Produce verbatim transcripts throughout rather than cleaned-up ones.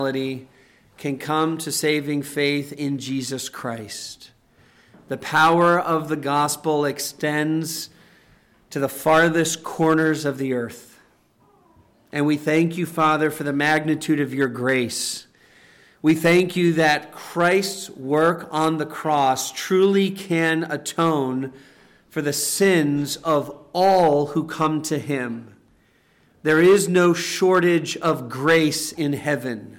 can come to saving faith in Jesus Christ. The power of the gospel extends to the farthest corners of the earth. And we thank you, Father, for the magnitude of your grace. We thank you that Christ's work on the cross truly can atone for the sins of all who come to him. There is no shortage of grace in heaven.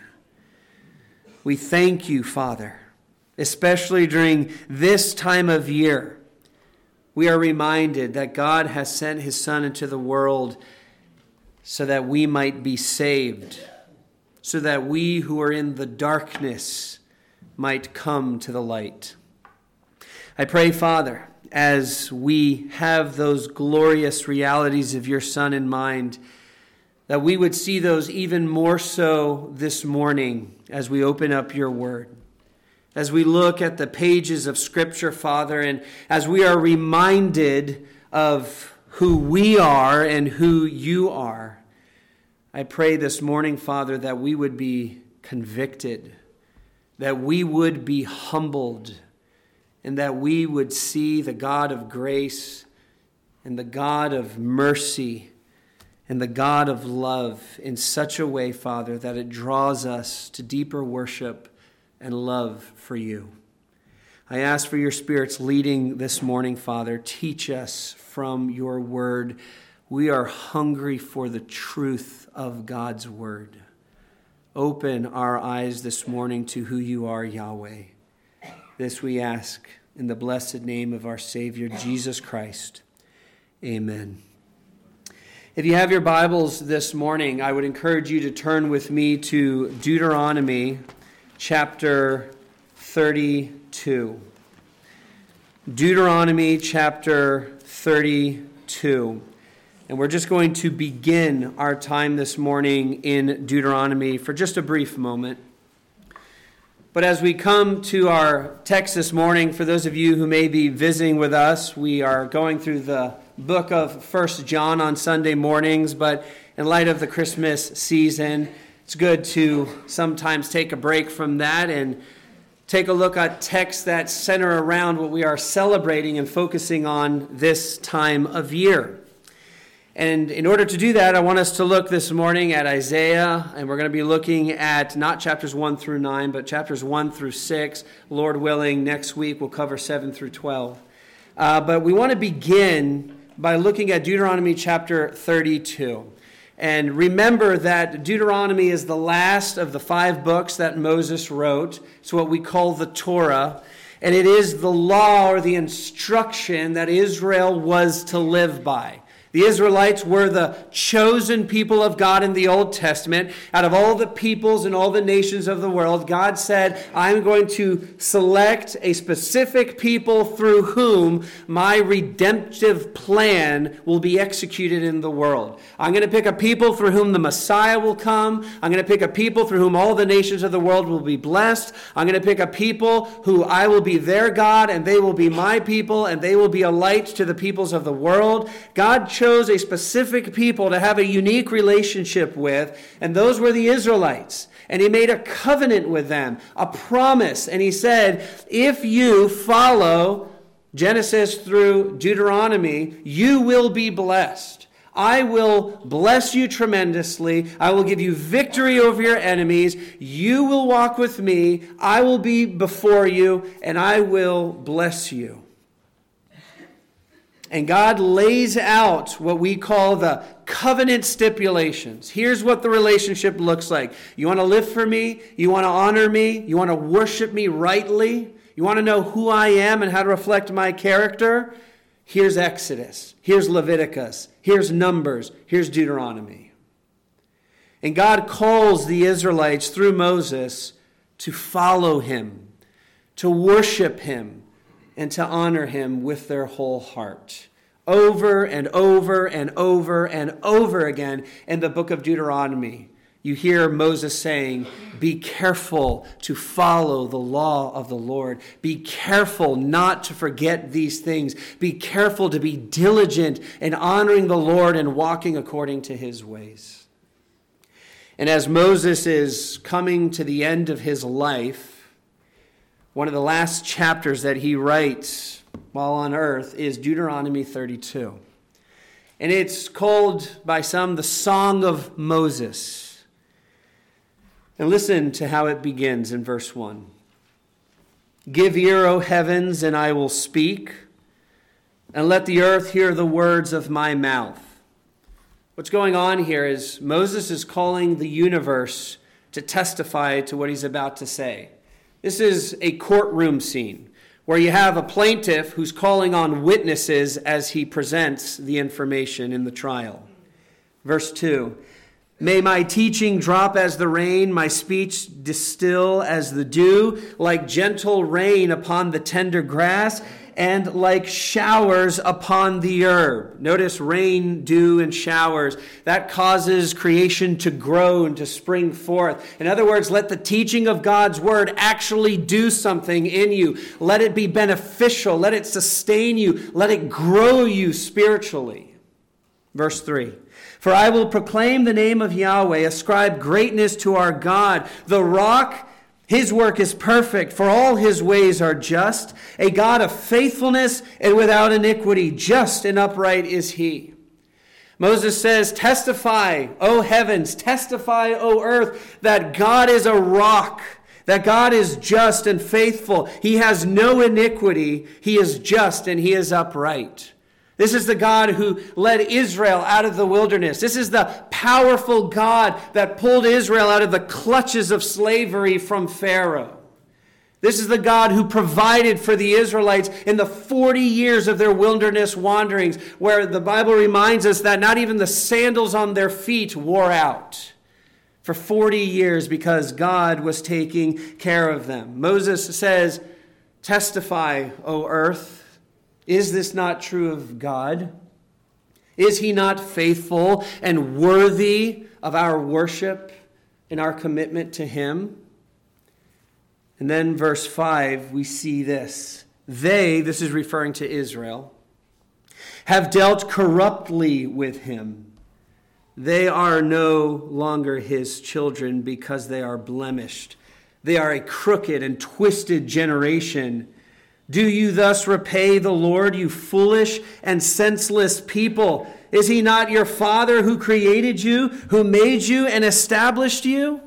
We thank you, Father, especially during this time of year. We are reminded that God has sent his Son into the world so that we might be saved, so that we who are in the darkness might come to the light. I pray, Father, as we have those glorious realities of your Son in mind, that we would see those even more so this morning as we open up your word. As we look at the pages of Scripture, Father, and as we are reminded of who we are and who you are, I pray this morning, Father, that we would be convicted, that we would be humbled, and that we would see the God of grace and the God of mercy and the God of love in such a way, Father, that it draws us to deeper worship and love for you. I ask for your Spirit's leading this morning, Father. Teach us from your word. We are hungry for the truth of God's word. Open our eyes this morning to who you are, Yahweh. This we ask in the blessed name of our Savior, Jesus Christ. Amen. If you have your Bibles this morning, I would encourage you to turn with me to Deuteronomy chapter thirty-two. Deuteronomy chapter thirty-two. And we're just going to begin our time this morning in Deuteronomy for just a brief moment. But as we come to our text this morning, for those of you who may be visiting with us, we are going through the book of First John on Sunday mornings, but in light of the Christmas season, it's good to sometimes take a break from that and take a look at texts that center around what we are celebrating and focusing on this time of year. And in order to do that, I want us to look this morning at Isaiah, and we're going to be looking at not chapters one through nine, but chapters one through six. Lord willing, next week we'll cover seven through twelve. Uh, but we want to begin by looking at Deuteronomy chapter thirty-two. And remember that Deuteronomy is the last of the five books that Moses wrote. It's what we call the Torah. And it is the law or the instruction that Israel was to live by. The Israelites were the chosen people of God in the Old Testament. Out of all the peoples and all the nations of the world, God said, I'm going to select a specific people through whom my redemptive plan will be executed in the world. I'm going to pick a people through whom the Messiah will come. I'm going to pick a people through whom all the nations of the world will be blessed. I'm going to pick a people who I will be their God, and they will be my people, and they will be a light to the peoples of the world. God chose a specific people to have a unique relationship with, and those were the Israelites. And he made a covenant with them, a promise. And he said, if you follow Genesis through Deuteronomy, you will be blessed. I will bless you tremendously. I will give you victory over your enemies. You will walk with me. I will be before you, and I will bless you. And God lays out what we call the covenant stipulations. Here's what the relationship looks like. You want to live for me? You want to honor me? You want to worship me rightly? You want to know who I am and how to reflect my character? Here's Exodus. Here's Leviticus. Here's Numbers. Here's Deuteronomy. And God calls the Israelites through Moses to follow him, to worship him, and to honor him with their whole heart. Over and over and over and over again in the book of Deuteronomy, you hear Moses saying, be careful to follow the law of the Lord. Be careful not to forget these things. Be careful to be diligent in honoring the Lord and walking according to his ways. And as Moses is coming to the end of his life, one of the last chapters that he writes while on earth is Deuteronomy thirty-two. And it's called by some the Song of Moses. And listen to how it begins in verse one. Give ear, O heavens, and I will speak, and let the earth hear the words of my mouth. What's going on here is Moses is calling the universe to testify to what he's about to say. This is a courtroom scene where you have a plaintiff who's calling on witnesses as he presents the information in the trial. Verse two, may my teaching drop as the rain, my speech distill as the dew, like gentle rain upon the tender grass, and like showers upon the herb. Notice rain, dew, and showers. That causes creation to grow and to spring forth. In other words, let the teaching of God's word actually do something in you. Let it be beneficial. Let it sustain you. Let it grow you spiritually. Verse three. For I will proclaim the name of Yahweh, ascribe greatness to our God, the rock. His work is perfect, for all his ways are just, a God of faithfulness and without iniquity. Just and upright is he. Moses says, testify, O heavens, testify, O earth, that God is a rock, that God is just and faithful. He has no iniquity. He is just and he is upright. This is the God who led Israel out of the wilderness. This is the powerful God that pulled Israel out of the clutches of slavery from Pharaoh. This is the God who provided for the Israelites in the forty years of their wilderness wanderings, where the Bible reminds us that not even the sandals on their feet wore out for forty years because God was taking care of them. Moses says, testify, O earth. Is this not true of God? Is he not faithful and worthy of our worship and our commitment to him? And then verse five, we see this. They, this is referring to Israel, have dealt corruptly with him. They are no longer his children because they are blemished. They are a crooked and twisted generation. Do you thus repay the Lord, you foolish and senseless people? Is he not your Father who created you, who made you and established you?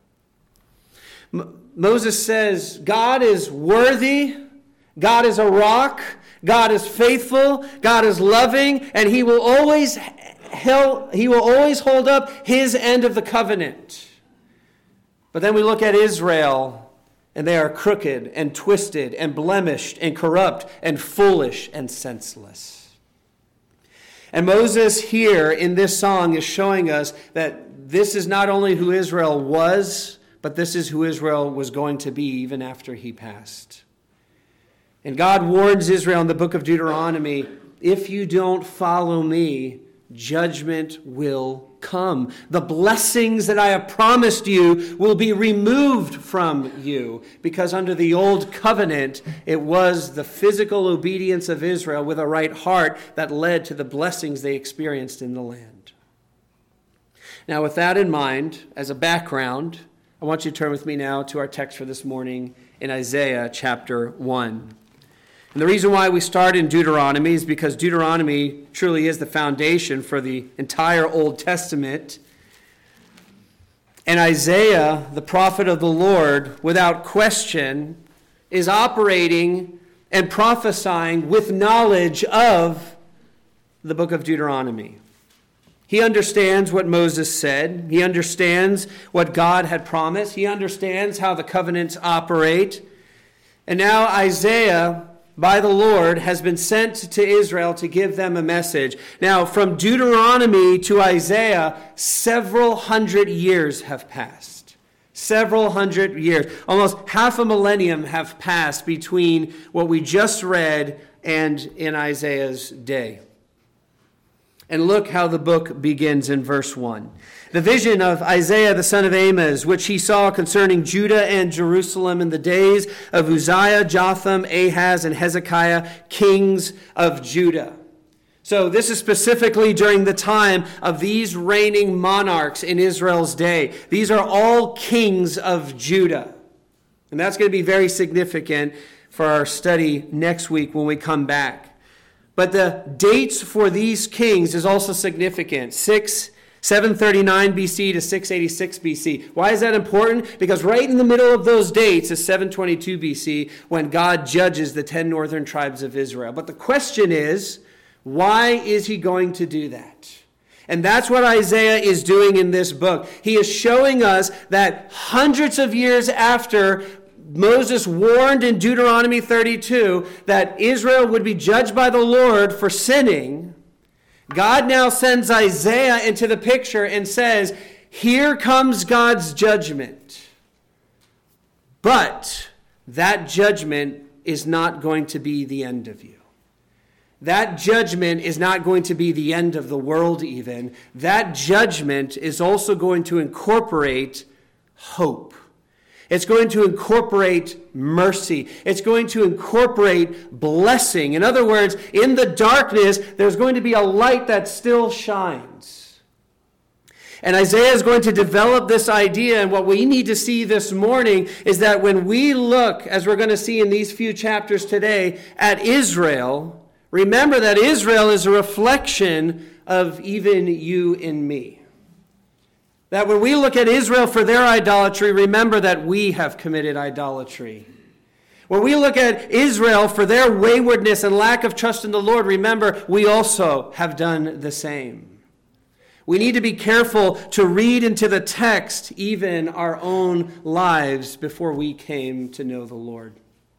M- Moses says, God is worthy, God is a rock, God is faithful, God is loving, and he will always held, he will always hold up his end of the covenant. But then we look at Israel, and they are crooked and twisted and blemished and corrupt and foolish and senseless. And Moses here in this song is showing us that this is not only who Israel was, but this is who Israel was going to be even after he passed. And God warns Israel in the book of Deuteronomy, if you don't follow me, judgment will come. The blessings that I have promised you will be removed from you, because under the old covenant, it was the physical obedience of Israel with a right heart that led to the blessings they experienced in the land. Now, with that in mind, as a background, I want you to turn with me now to our text for this morning in Isaiah chapter one. And the reason why we start in Deuteronomy is because Deuteronomy truly is the foundation for the entire Old Testament. And Isaiah, the prophet of the Lord, without question, is operating and prophesying with knowledge of the book of Deuteronomy. He understands what Moses said. He understands what God had promised. He understands how the covenants operate. And now Isaiah, by the Lord, has been sent to Israel to give them a message. Now, from Deuteronomy to Isaiah, several hundred years have passed. Several hundred years. Almost half a millennium have passed between what we just read and in Isaiah's day. And look how the book begins in verse one. The vision of Isaiah the son of Amoz, which he saw concerning Judah and Jerusalem in the days of Uzziah, Jotham, Ahaz, and Hezekiah, kings of Judah. So this is specifically during the time of these reigning monarchs in Israel's day. These are all kings of Judah. And that's going to be very significant for our study next week when we come back. But the dates for these kings is also significant. six, seven thirty-nine B C to six eighty-six B C. Why is that important? Because right in the middle of those dates is seven twenty-two B C when God judges the ten northern tribes of Israel. But the question is, why is he going to do that? And that's what Isaiah is doing in this book. He is showing us that hundreds of years after Moses warned in Deuteronomy thirty-two that Israel would be judged by the Lord for sinning, God now sends Isaiah into the picture and says, here comes God's judgment. But that judgment is not going to be the end of you. That judgment is not going to be the end of the world even. That judgment is also going to incorporate hope. It's going to incorporate mercy. It's going to incorporate blessing. In other words, in the darkness, there's going to be a light that still shines. And Isaiah is going to develop this idea, and what we need to see this morning is that when we look, as we're going to see in these few chapters today, at Israel, remember that Israel is a reflection of even you and me. That when we look at Israel for their idolatry, remember that we have committed idolatry. When we look at Israel for their waywardness and lack of trust in the Lord, remember we also have done the same. We need to be careful to read into the text even our own lives before we came to know the Lord.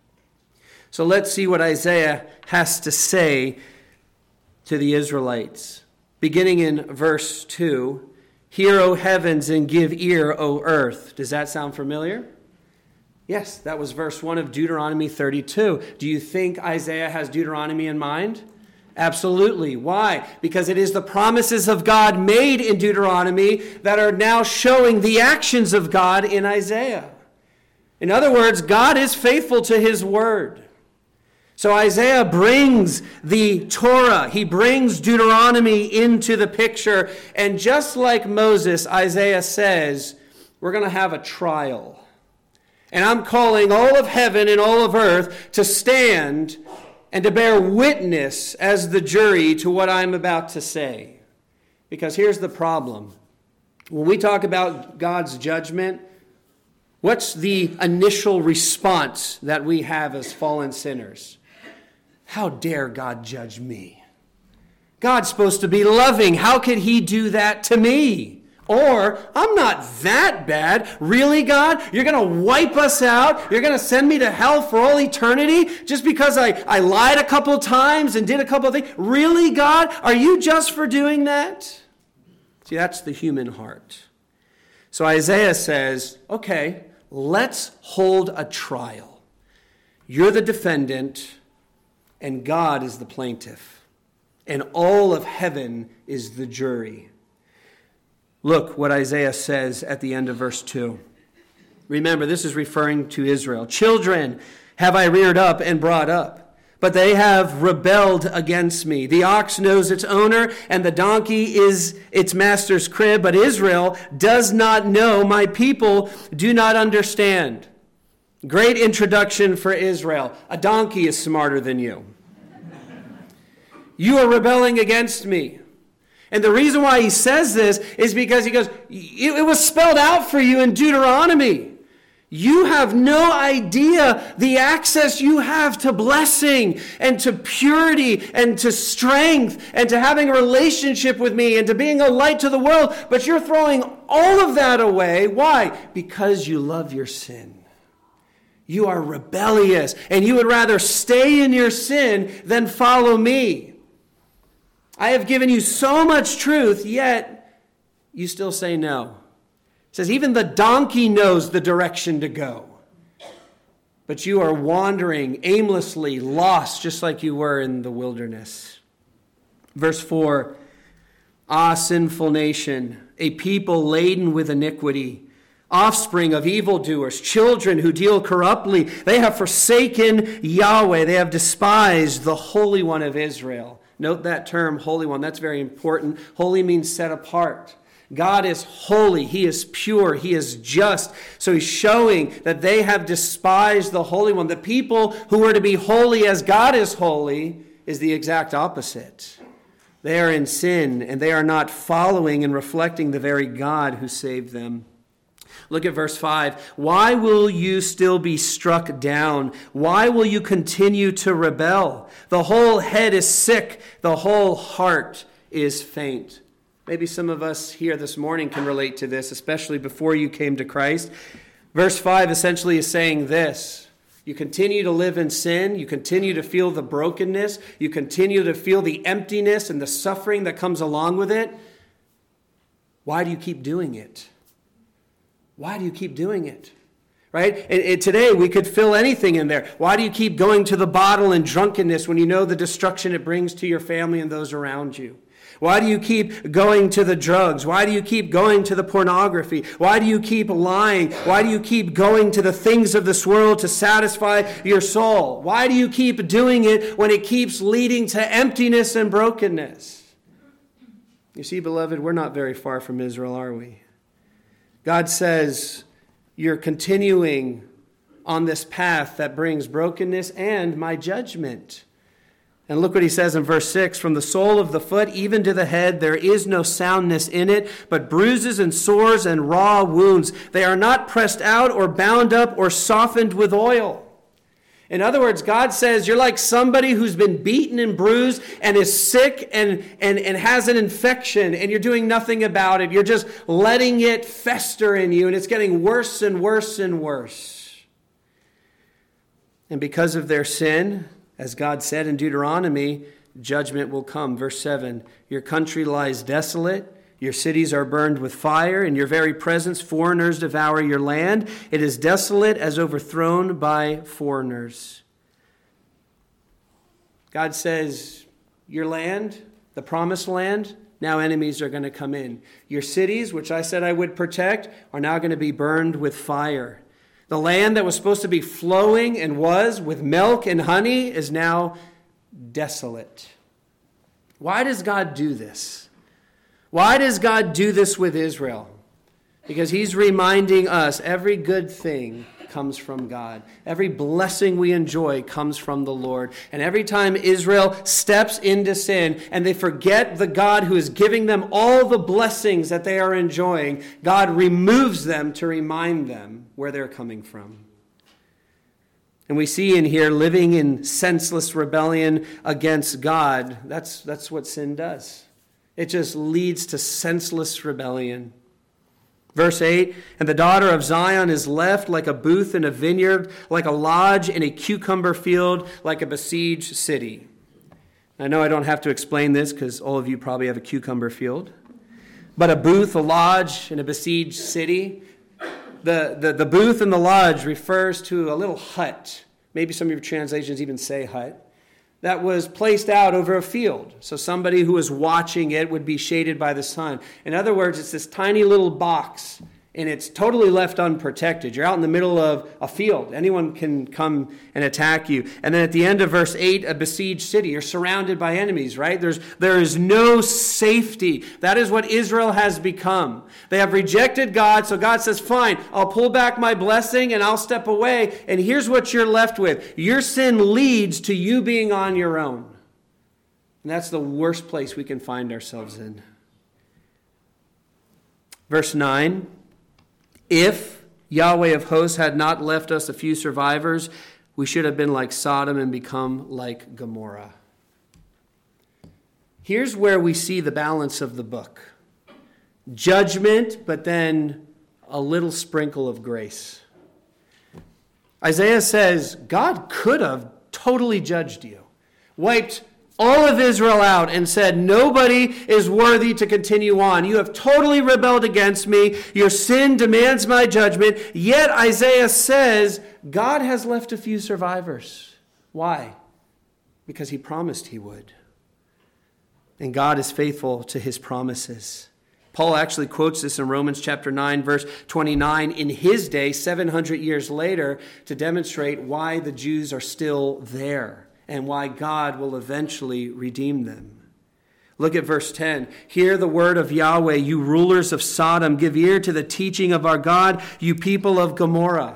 So let's see what Isaiah has to say to the Israelites. Beginning in verse two, hear, O heavens, and give ear, O earth. Does that sound familiar? Yes, that was verse one of Deuteronomy thirty-two. Do you think Isaiah has Deuteronomy in mind? Absolutely. Why? Because it is the promises of God made in Deuteronomy that are now showing the actions of God in Isaiah. In other words, God is faithful to his word. So Isaiah brings the Torah, he brings Deuteronomy into the picture, and just like Moses, Isaiah says, we're going to have a trial. And I'm calling all of heaven and all of earth to stand and to bear witness as the jury to what I'm about to say. Because here's the problem. When we talk about God's judgment, what's the initial response that we have as fallen sinners? How dare God judge me? God's supposed to be loving. How could he do that to me? Or, I'm not that bad. Really, God? You're going to wipe us out? You're going to send me to hell for all eternity just because I, I lied a couple times and did a couple of things? Really, God? Are you just for doing that? See, that's the human heart. So Isaiah says, okay, let's hold a trial. You're the defendant, and God is the plaintiff, and all of heaven is the jury. Look what Isaiah says at the end of verse two. Remember, this is referring to Israel. Children have I reared up and brought up, but they have rebelled against me. The ox knows its owner, and the donkey is its master's crib, but Israel does not know. My people do not understand. Great introduction for Israel. A donkey is smarter than you. You are rebelling against me. And the reason why he says this is because he goes, it was spelled out for you in Deuteronomy. You have no idea the access you have to blessing and to purity and to strength and to having a relationship with me and to being a light to the world. But you're throwing all of that away. Why? Because you love your sin. You are rebellious, and you would rather stay in your sin than follow me. I have given you so much truth, yet you still say no. It says even the donkey knows the direction to go. But you are wandering aimlessly, lost, just like you were in the wilderness. Verse four, ah, sinful nation, a people laden with iniquity, offspring of evildoers, children who deal corruptly. They have forsaken Yahweh. They have despised the Holy One of Israel. Note that term, Holy One. That's very important. Holy means set apart. God is holy. He is pure. He is just. So he's showing that they have despised the Holy One. The people who are to be holy as God is holy is the exact opposite. They are in sin, and they are not following and reflecting the very God who saved them. Look at verse five. Why will you still be struck down? Why will you continue to rebel? The whole head is sick. The whole heart is faint. Maybe some of us here this morning can relate to this, especially before you came to Christ. Verse five essentially is saying this. You continue to live in sin. You continue to feel the brokenness. You continue to feel the emptiness and the suffering that comes along with it. Why do you keep doing it? Why do you keep doing it? Right? And, and today we could fill anything in there. Why do you keep going to the bottle and drunkenness when you know the destruction it brings to your family and those around you? Why do you keep going to the drugs? Why do you keep going to the pornography? Why do you keep lying? Why do you keep going to the things of this world to satisfy your soul? Why do you keep doing it when it keeps leading to emptiness and brokenness? You see, beloved, we're not very far from Israel, are we? God says, you're continuing on this path that brings brokenness and my judgment. And look what he says in verse six, from the sole of the foot even to the head, there is no soundness in it, but bruises and sores and raw wounds. They are not pressed out or bound up or softened with oil. In other words, God says you're like somebody who's been beaten and bruised and is sick and, and, and has an infection, and you're doing nothing about it. You're just letting it fester in you, and it's getting worse and worse and worse. And because of their sin, as God said in Deuteronomy, judgment will come. Verse seven, your country lies desolate. Your cities are burned with fire. In your very presence, foreigners devour your land. It is desolate as overthrown by foreigners. God says, your land, the promised land, now enemies are going to come in. Your cities, which I said I would protect, are now going to be burned with fire. The land that was supposed to be flowing and was with milk and honey is now desolate. Why does God do this? Why does God do this with Israel? Because he's reminding us every good thing comes from God. Every blessing we enjoy comes from the Lord. And every time Israel steps into sin and they forget the God who is giving them all the blessings that they are enjoying, God removes them to remind them where they're coming from. And we see in here living in senseless rebellion against God. That's, that's what sin does. It just leads to senseless rebellion. Verse eight, and the daughter of Zion is left like a booth in a vineyard, like a lodge in a cucumber field, like a besieged city. I know I don't have to explain this because all of you probably have a cucumber field. But a booth, a lodge in a besieged city. The, the, the booth and the lodge refers to a little hut. Maybe some of your translations even say hut. That was placed out over a field. So somebody who was watching it would be shaded by the sun. In other words, it's this tiny little box, and it's totally left unprotected. You're out in the middle of a field. Anyone can come and attack you. And then at the end of verse eight, a besieged city. You're surrounded by enemies, right? There's, there is no safety. That is what Israel has become. They have rejected God, so God says, fine, I'll pull back my blessing and I'll step away. And here's what you're left with. Your sin leads to you being on your own. And that's the worst place we can find ourselves in. Verse nine. If Yahweh of hosts had not left us a few survivors, we should have been like Sodom and become like Gomorrah. Here's where we see the balance of the book. Judgment, but then a little sprinkle of grace. Isaiah says, God could have totally judged you, wiped all of Israel out and said, nobody is worthy to continue on. You have totally rebelled against me. Your sin demands my judgment. Yet Isaiah says, God has left a few survivors. Why? Because he promised he would. And God is faithful to his promises. Paul actually quotes this in Romans chapter nine, verse twenty-nine, in his day, seven hundred years later, to demonstrate why the Jews are still there. and why God will eventually redeem them. Look at verse ten. Hear the word of Yahweh, you rulers of Sodom. Give ear to the teaching of our God, you people of Gomorrah.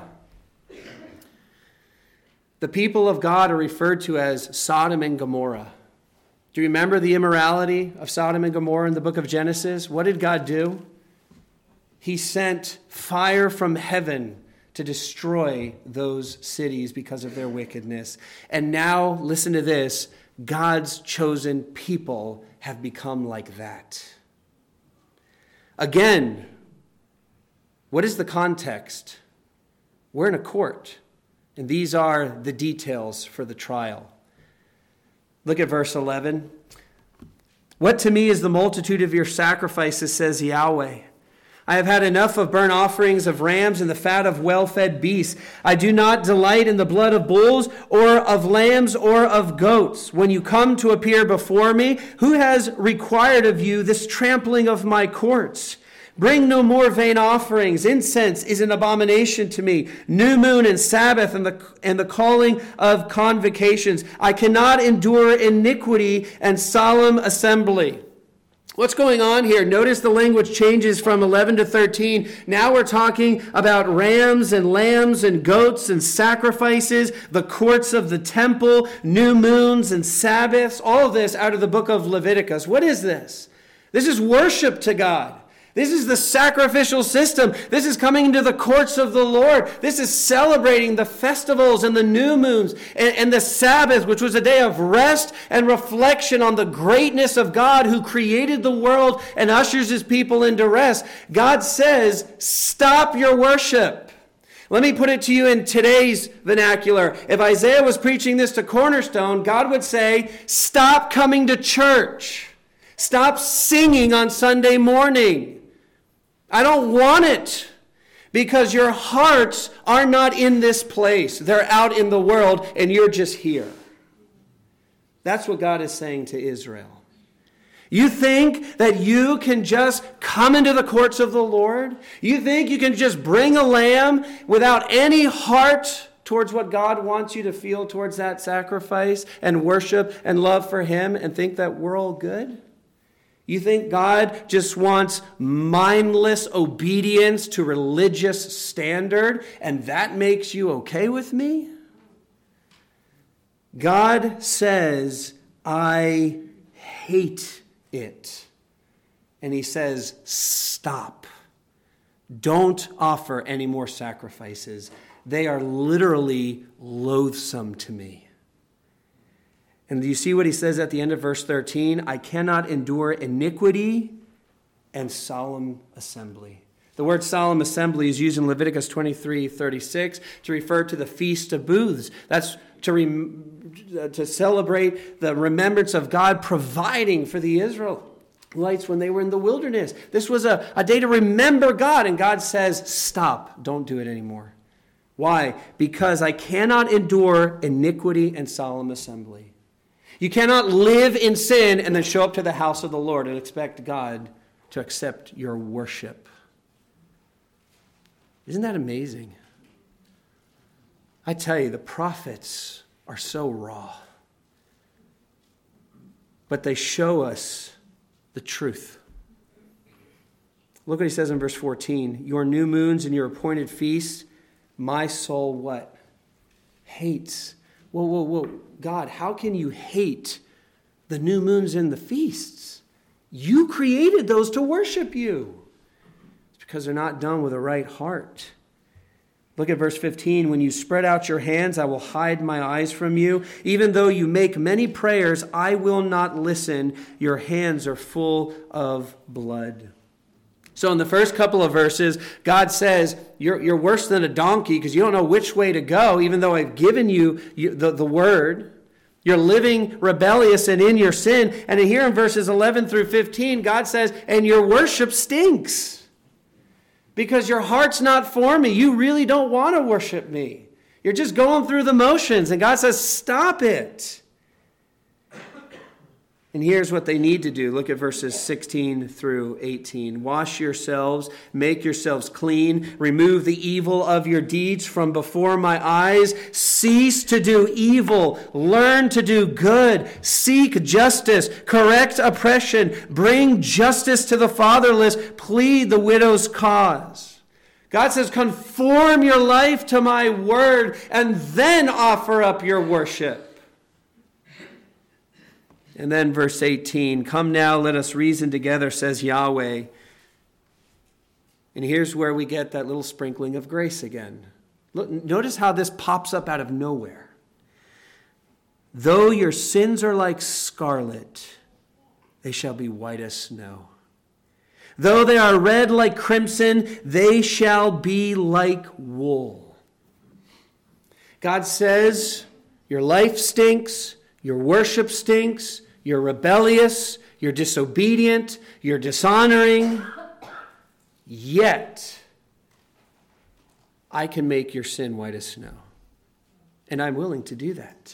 The people of God are referred to as Sodom and Gomorrah. Do you remember the immorality of Sodom and Gomorrah in the book of Genesis? What did God do? He sent fire from heaven to destroy those cities because of their wickedness. And now, listen to this, God's chosen people have become like that. Again, what is the context? We're in a court, and these are the details for the trial. Look at verse eleven. What to me is the multitude of your sacrifices, says Yahweh. I have had enough of burnt offerings of rams and the fat of well-fed beasts. I do not delight in the blood of bulls or of lambs or of goats. When you come to appear before me, who has required of you this trampling of my courts? Bring no more vain offerings. Incense is an abomination to me. New moon and Sabbath and the, and the calling of convocations. I cannot endure iniquity and solemn assembly. What's going on here? Notice the language changes from eleven to thirteen. Now we're talking about rams and lambs and goats and sacrifices, the courts of the temple, new moons and Sabbaths, all of this out of the book of Leviticus. What is this? This is worship to God. This is the sacrificial system. This is coming into the courts of the Lord. This is celebrating the festivals and the new moons and, and the Sabbath, which was a day of rest and reflection on the greatness of God who created the world and ushers his people into rest. God says, stop your worship. Let me put it to you in today's vernacular. If Isaiah was preaching this to Cornerstone, God would say, stop coming to church. Stop singing on Sunday morning. I don't want it because your hearts are not in this place. They're out in the world and you're just here. That's what God is saying to Israel. You think that you can just come into the courts of the Lord? You think you can just bring a lamb without any heart towards what God wants you to feel towards that sacrifice and worship and love for him and think that we're all good? You think God just wants mindless obedience to religious standard, and that makes you okay with me? God says, I hate it. And he says, stop. Don't offer any more sacrifices. They are literally loathsome to me. And do you see what he says at the end of verse thirteen? I cannot endure iniquity and solemn assembly. The word solemn assembly is used in Leviticus twenty-three thirty-six to refer to the Feast of Booths. That's to, re- to celebrate the remembrance of God providing for the Israelites when they were in the wilderness. This was a, a day to remember God, and God says, stop, don't do it anymore. Why? Because I cannot endure iniquity and solemn assembly. You cannot live in sin and then show up to the house of the Lord and expect God to accept your worship. Isn't that amazing? I tell you, the prophets are so raw. But they show us the truth. Look what he says in verse fourteen. Your new moons and your appointed feasts, my soul what? Hates. Whoa, whoa, whoa. God, how can you hate the new moons and the feasts? You created those to worship you. It's because they're not done with a right heart. Look at verse fifteen. When you spread out your hands, I will hide my eyes from you. Even though you make many prayers, I will not listen. Your hands are full of blood. So in the first couple of verses, God says, you're, you're worse than a donkey because you don't know which way to go, even though I've given you, you the, the word. You're living rebellious and in your sin. And here in verses eleven through fifteen, God says, and your worship stinks because your heart's not for me. You really don't want to worship me. You're just going through the motions. And God says, stop it. And And here's what they need to do. Look at verses sixteen through eighteen. Wash yourselves, make yourselves clean, remove the evil of your deeds from before my eyes. Cease to do evil, learn to do good, seek justice, correct oppression, bring justice to the fatherless, plead the widow's cause. God says, conform your life to my word and then offer up your worship. And then verse eighteen, come now, let us reason together, says Yahweh. And here's where we get that little sprinkling of grace again. Look, notice how this pops up out of nowhere. Though your sins are like scarlet, they shall be white as snow. Though they are red like crimson, they shall be like wool. God says, your life stinks, your worship stinks, you're rebellious, you're disobedient, you're dishonoring. Yet, I can make your sin white as snow. And I'm willing to do that.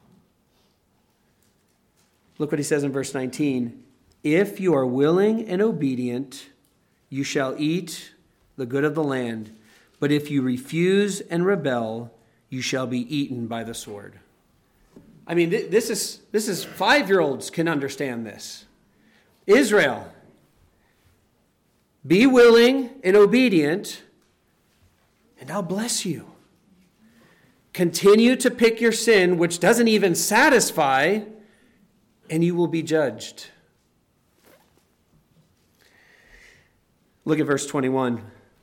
Look what he says in verse nineteen. If you are willing and obedient, you shall eat the good of the land. But if you refuse and rebel, you shall be eaten by the sword. I mean, this is this is five-year-olds can understand this. Israel, be willing and obedient, and I'll bless you. Continue to pick your sin, which doesn't even satisfy, and you will be judged. Look at verse twenty-one.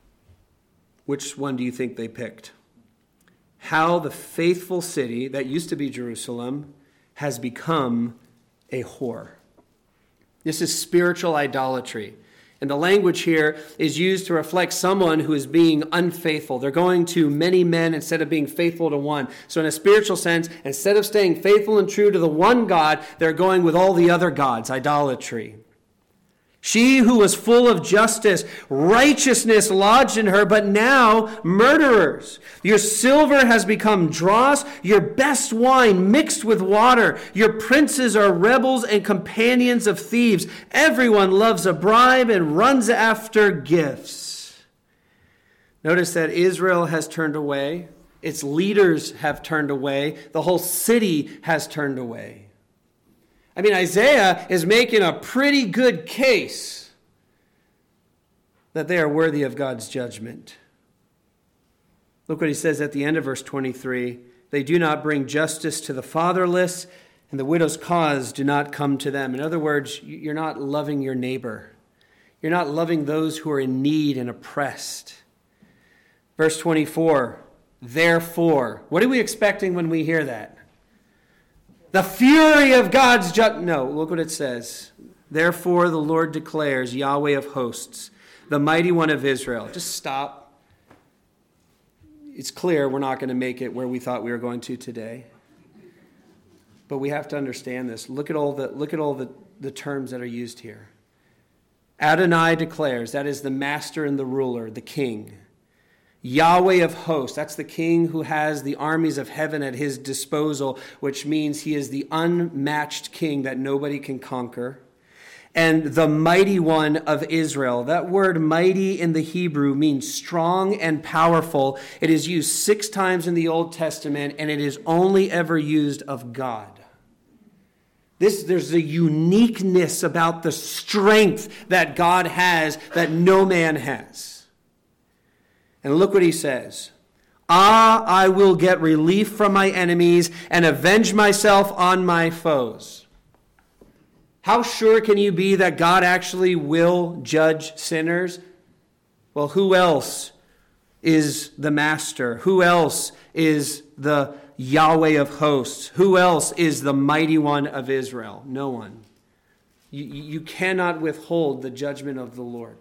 Which one do you think they picked? How the faithful city that used to be Jerusalem has become a whore. This is spiritual idolatry. And the language here is used to reflect someone who is being unfaithful. They're going to many men instead of being faithful to one. So in a spiritual sense, instead of staying faithful and true to the one God, they're going with all the other gods, idolatry. She who was full of justice, righteousness lodged in her, but now murderers. Your silver has become dross, your best wine mixed with water. Your princes are rebels and companions of thieves. Everyone loves a bribe and runs after gifts. Notice that Israel has turned away. Its leaders have turned away. The whole city has turned away. I mean, Isaiah is making a pretty good case that they are worthy of God's judgment. Look what he says at the end of verse twenty-three. They do not bring justice to the fatherless, and the widow's cause do not come to them. In other words, you're not loving your neighbor. You're not loving those who are in need and oppressed. Verse twenty-four, therefore. What are we expecting when we hear that? The fury of God's judgment. No, look what it says. Therefore the Lord declares, Yahweh of hosts, the mighty one of Israel. Just stop. It's clear we're not going to make it where we thought we were going to today. But we have to understand this. Look at all the look at all the, the terms that are used here. Adonai declares, that is the master and the ruler, the king. Yahweh of hosts, that's the king who has the armies of heaven at his disposal, which means he is the unmatched king that nobody can conquer. And the mighty one of Israel. That word mighty in the Hebrew means strong and powerful. It is used six times in the Old Testament, and it is only ever used of God. This, there's a uniqueness about the strength that God has that no man has. And look what he says. Ah, I will get relief from my enemies and avenge myself on my foes. How sure can you be that God actually will judge sinners? Well, who else is the master? Who else is the Yahweh of hosts? Who else is the mighty one of Israel? No one. You, you cannot withhold the judgment of the Lord.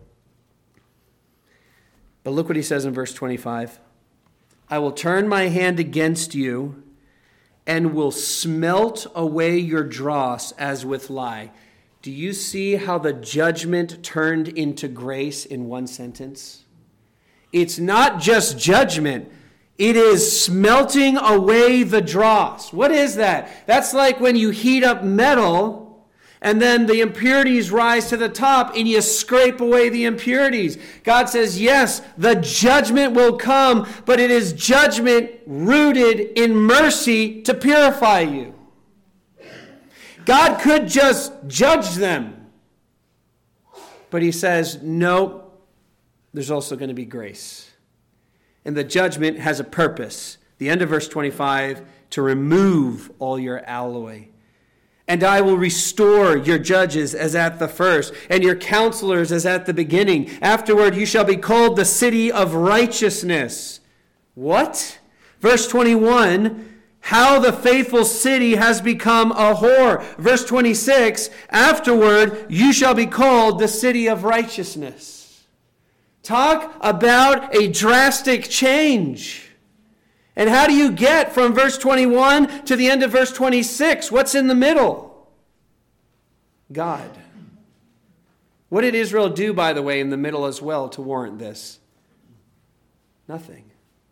But look what he says in verse twenty-five. I will turn my hand against you and will smelt away your dross as with lye. Do you see how the judgment turned into grace in one sentence? It's not just judgment. It is smelting away the dross. What is that? That's like when you heat up metal And then the impurities rise to the top and you scrape away the impurities. God says, yes, the judgment will come, but it is judgment rooted in mercy to purify you. God could just judge them. But he says, no, there's also going to be grace. And the judgment has a purpose. The end of verse twenty-five, to remove all your alloy. And I will restore your judges as at the first, and your counselors as at the beginning. Afterward, you shall be called the city of righteousness. What? Verse twenty-one, how the faithful city has become a whore. Verse twenty-six, afterward, you shall be called the city of righteousness. Talk about a drastic change. And how do you get from verse twenty-one to the end of verse twenty-six? What's in the middle? God. What did Israel do, by the way, in the middle as well to warrant this? Nothing.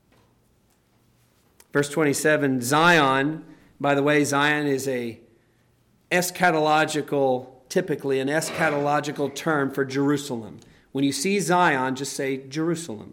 Verse twenty-seven, Zion, by the way, Zion is a eschatological, typically an eschatological term for Jerusalem. When you see Zion, just say Jerusalem.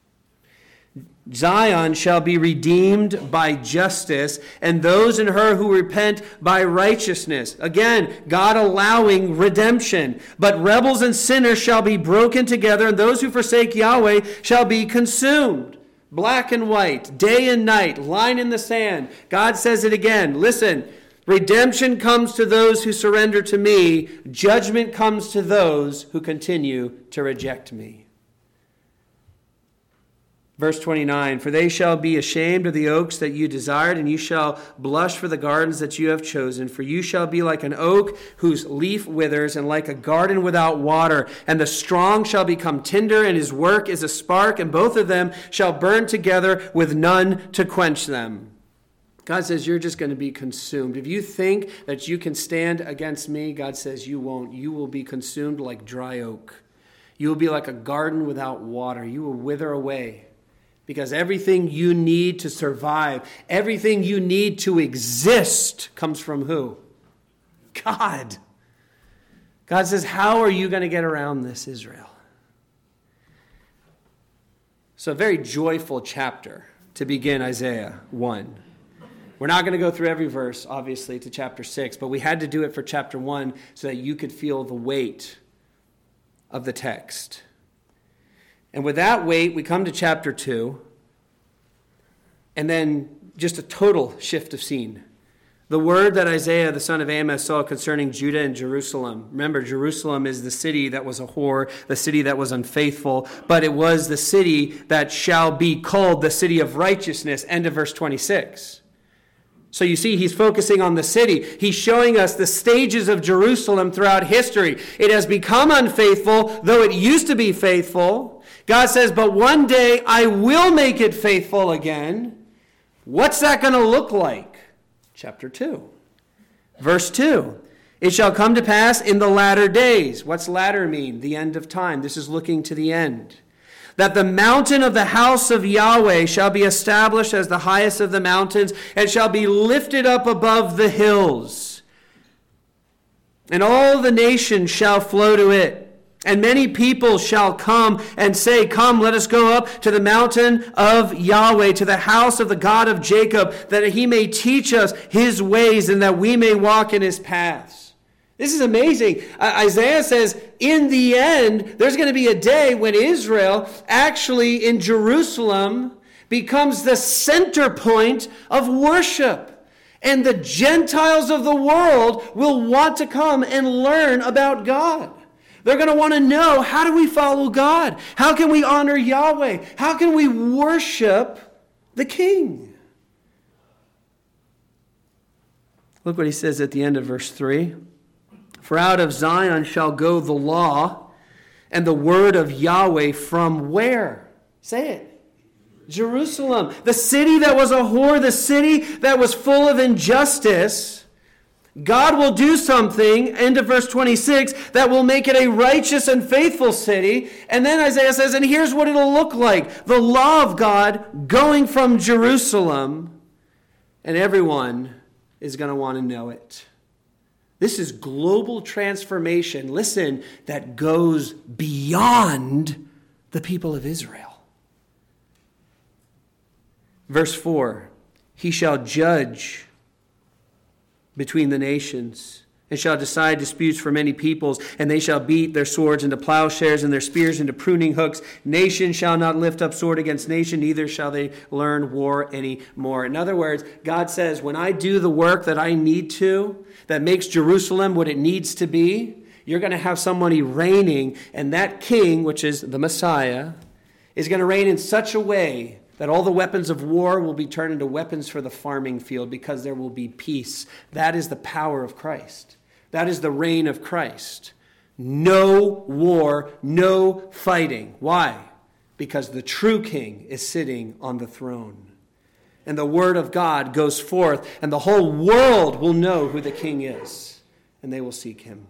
Zion shall be redeemed by justice, and those in her who repent by righteousness. Again, God allowing redemption. But rebels and sinners shall be broken together, and those who forsake Yahweh shall be consumed. Black and white, day and night, line in the sand. God says it again. Listen, redemption comes to those who surrender to me. Judgment comes to those who continue to reject me. Verse twenty-nine, for they shall be ashamed of the oaks that you desired, and you shall blush for the gardens that you have chosen. For you shall be like an oak whose leaf withers, and like a garden without water. And the strong shall become tinder, and his work is a spark, and both of them shall burn together with none to quench them. God says you're just going to be consumed. If you think that you can stand against me, God says you won't. You will be consumed like dry oak. You will be like a garden without water. You will wither away. Because everything you need to survive, everything you need to exist comes from who? God. God says, how are you going to get around this, Israel? So a very joyful chapter to begin Isaiah one. We're not going to go through every verse, obviously, to chapter six, but we had to do it for chapter one so that you could feel the weight of the text. And with that weight, we come to chapter two, and then just a total shift of scene. The word that Isaiah, the son of Amos, saw concerning Judah and Jerusalem. Remember, Jerusalem is the city that was a whore, the city that was unfaithful, but it was the city that shall be called the city of righteousness. End of verse twenty-six. So you see, he's focusing on the city. He's showing us the stages of Jerusalem throughout history. It has become unfaithful, though it used to be faithful. God says, but one day I will make it faithful again. What's that going to look like? Chapter two. Verse two. It shall come to pass in the latter days. What's latter mean? The end of time. This is looking to the end. That the mountain of the house of Yahweh shall be established as the highest of the mountains, and shall be lifted up above the hills. And all the nations shall flow to it. And many people shall come and say, come, let us go up to the mountain of Yahweh, to the house of the God of Jacob, that he may teach us his ways and that we may walk in his paths. This is amazing. Uh, Isaiah says, in the end, there's going to be a day when Israel, actually in Jerusalem, becomes the center point of worship. And the Gentiles of the world will want to come and learn about God. They're going to want to know, how do we follow God? How can we honor Yahweh? How can we worship the King? Look what he says at the end of verse three. For out of Zion shall go the law and the word of Yahweh from where? Say it. Jerusalem. The city that was a whore, the city that was full of injustice. God will do something, end of verse twenty-six, that will make it a righteous and faithful city. And then Isaiah says, and here's what it'll look like. The law of God going from Jerusalem, and everyone is going to want to know it. This is global transformation, listen, that goes beyond the people of Israel. Verse four, he shall judge between the nations, and shall decide disputes for many peoples, and they shall beat their swords into plowshares and their spears into pruning hooks. Nation shall not lift up sword against nation, neither shall they learn war anymore. In other words, God says, when I do the work that I need to, that makes Jerusalem what it needs to be, you're going to have somebody reigning, and that king, which is the Messiah, is going to reign in such a way that all the weapons of war will be turned into weapons for the farming field because there will be peace. That is the power of Christ. That is the reign of Christ. No war, no fighting. Why? Because the true king is sitting on the throne. And the word of God goes forth, and the whole world will know who the king is, and they will seek him.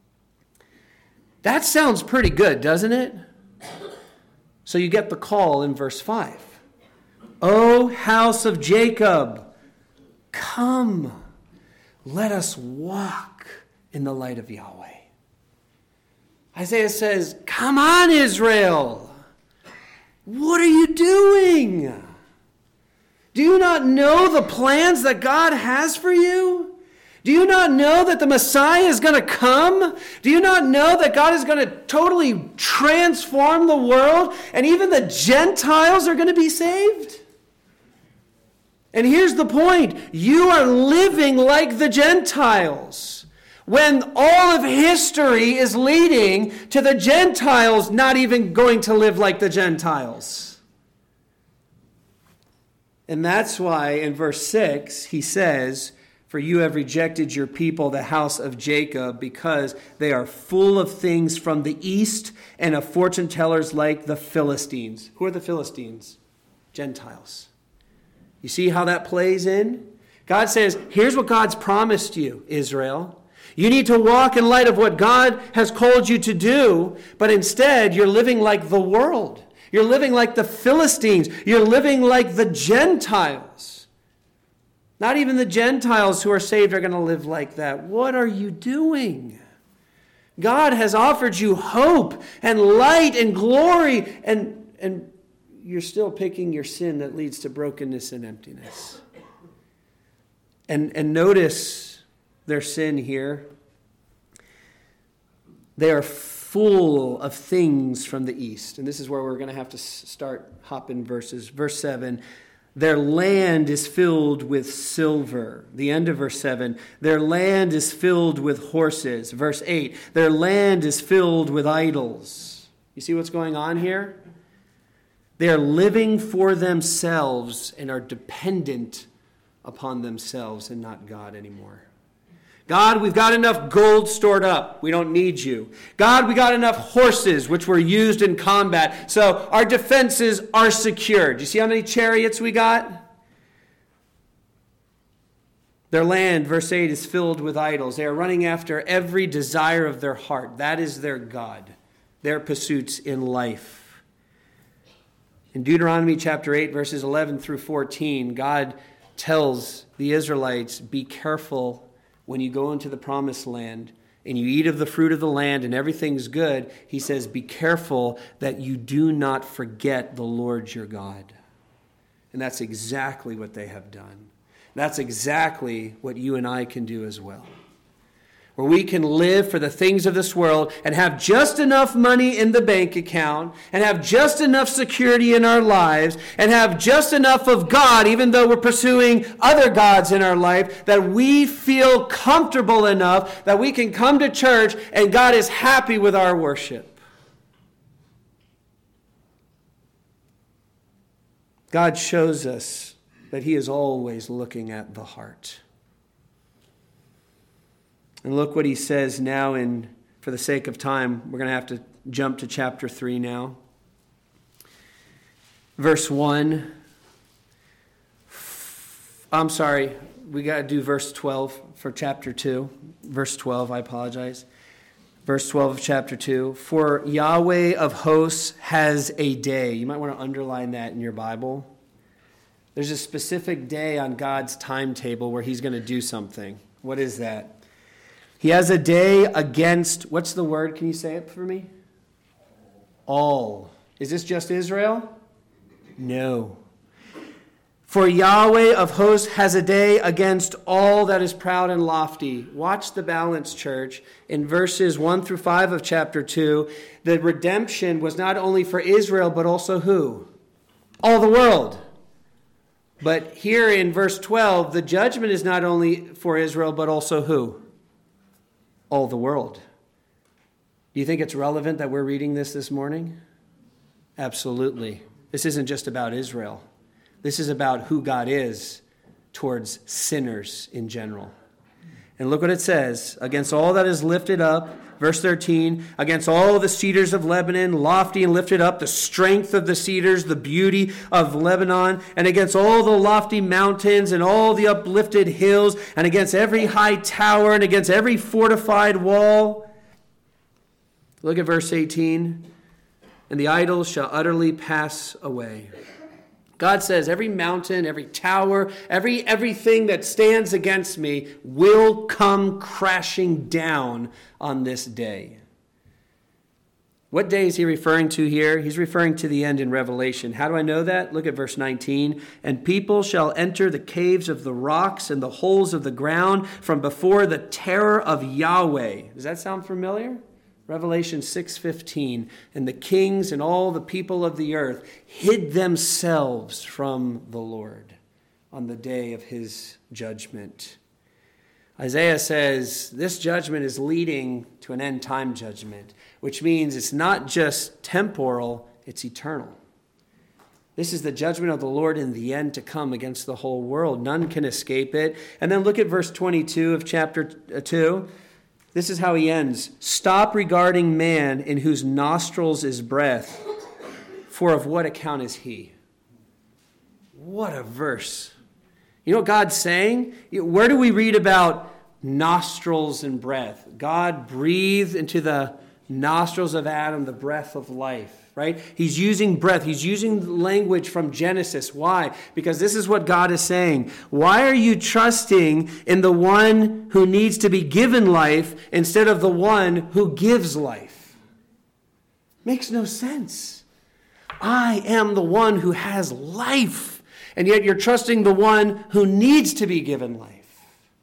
That sounds pretty good, doesn't it? So you get the call in verse five. O house of Jacob, come, let us walk in the light of Yahweh. Isaiah says, come on, Israel. What are you doing? Do you not know the plans that God has for you? Do you not know that the Messiah is going to come? Do you not know that God is going to totally transform the world and even the Gentiles are going to be saved? And here's the point. You are living like the Gentiles when all of history is leading to the Gentiles not even going to live like the Gentiles. And that's why in verse six he says, for you have rejected your people, the house of Jacob, because they are full of things from the east and of fortune tellers like the Philistines. Who are the Philistines? Gentiles. You see how that plays in? God says, here's what God's promised you, Israel. You need to walk in light of what God has called you to do, but instead you're living like the world. You're living like the Philistines. You're living like the Gentiles. Not even the Gentiles who are saved are going to live like that. What are you doing? God has offered you hope and light and glory, and, and you're still picking your sin that leads to brokenness and emptiness. And, and notice their sin here. They are full of things from the east. And this is where we're going to have to start hopping verses. Verse seven, their land is filled with silver. The end of verse seven, their land is filled with horses. Verse eight, their land is filled with idols. You see what's going on here? They are living for themselves and are dependent upon themselves and not God anymore. God, we've got enough gold stored up. We don't need you. God, we got enough horses which were used in combat, so our defenses are secured. You see how many chariots we got? Their land, verse eight, is filled with idols. They are running after every desire of their heart. That is their God, their pursuits in life. In Deuteronomy chapter eight, verses eleven through fourteen, God tells the Israelites, be careful when you go into the promised land and you eat of the fruit of the land and everything's good. He says, be careful that you do not forget the Lord your God. And that's exactly what they have done. That's exactly what you and I can do as well. Where we can live for the things of this world and have just enough money in the bank account and have just enough security in our lives and have just enough of God, even though we're pursuing other gods in our life, that we feel comfortable enough that we can come to church and God is happy with our worship. God shows us that he is always looking at the heart. And look what he says now in, for the sake of time, we're going to have to jump to chapter three now. Verse one. I'm sorry, we got to do verse twelve for chapter two. Verse twelve, I apologize. Verse twelve of chapter two. For Yahweh of hosts has a day. You might want to underline that in your Bible. There's a specific day on God's timetable where he's going to do something. What is that? He has a day against, what's the word? Can you say it for me? All. Is this just Israel? No. For Yahweh of hosts has a day against all that is proud and lofty. Watch the balance, church. In verses one through five of chapter two, the redemption was not only for Israel, but also who? All the world. But here in verse twelve, the judgment is not only for Israel, but also who? All the world. Do you think it's relevant that we're reading this this morning? Absolutely. This isn't just about Israel. This is about who God is towards sinners in general. And look what it says. Against all that is lifted up, verse thirteen, against all the cedars of Lebanon, lofty and lifted up, the strength of the cedars, the beauty of Lebanon, and against all the lofty mountains and all the uplifted hills, and against every high tower and against every fortified wall. Look at verse eighteen. And the idols shall utterly pass away. God says every mountain, every tower, every everything that stands against me will come crashing down on this day. What day is he referring to here? He's referring to the end in Revelation. How do I know that? Look at verse nineteen. And people shall enter the caves of the rocks and the holes of the ground from before the terror of Yahweh. Does that sound familiar? Revelation six fifteen, and the kings and all the people of the earth hid themselves from the Lord on the day of his judgment. Isaiah says this judgment is leading to an end time judgment, which means it's not just temporal, it's eternal. This is the judgment of the Lord in the end to come against the whole world. None can escape it. And then look at verse twenty-two of chapter two. This is how he ends. Stop regarding man in whose nostrils is breath, for of what account is he? What a verse. You know what God's saying? Where do we read about nostrils and breath? God breathed into the nostrils of Adam the breath of life. Right? He's using breath. He's using language from Genesis. Why? Because this is what God is saying. Why are you trusting in the one who needs to be given life instead of the one who gives life? Makes no sense. I am the one who has life, and yet you're trusting the one who needs to be given life.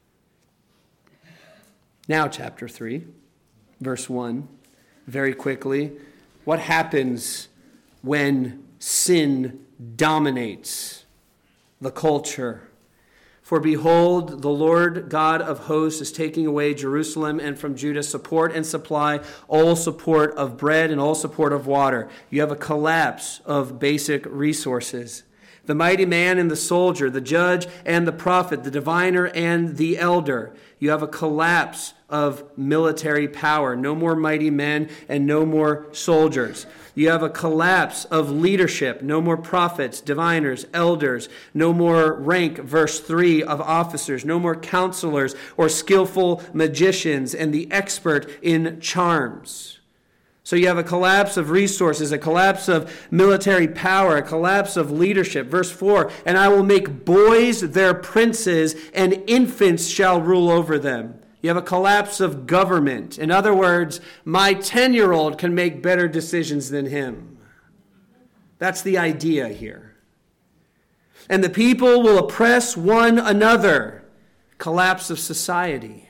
Now, chapter three, verse one, very quickly. What happens when sin dominates the culture? For behold, the Lord God of hosts is taking away Jerusalem and from Judah support and supply, all support of bread and all support of water. You have a collapse of basic resources. The mighty man and the soldier, the judge and the prophet, the diviner and the elder. You have a collapse of military power. No more mighty men and no more soldiers. You have a collapse of leadership. No more prophets, diviners, elders. No more rank, verse three, of officers. No more counselors or skillful magicians and the expert in charms. So you have a collapse of resources, a collapse of military power, a collapse of leadership. Verse four, and I will make boys their princes, and infants shall rule over them. You have a collapse of government. In other words, my ten-year-old can make better decisions than him. That's the idea here. And the people will oppress one another. Collapse of society.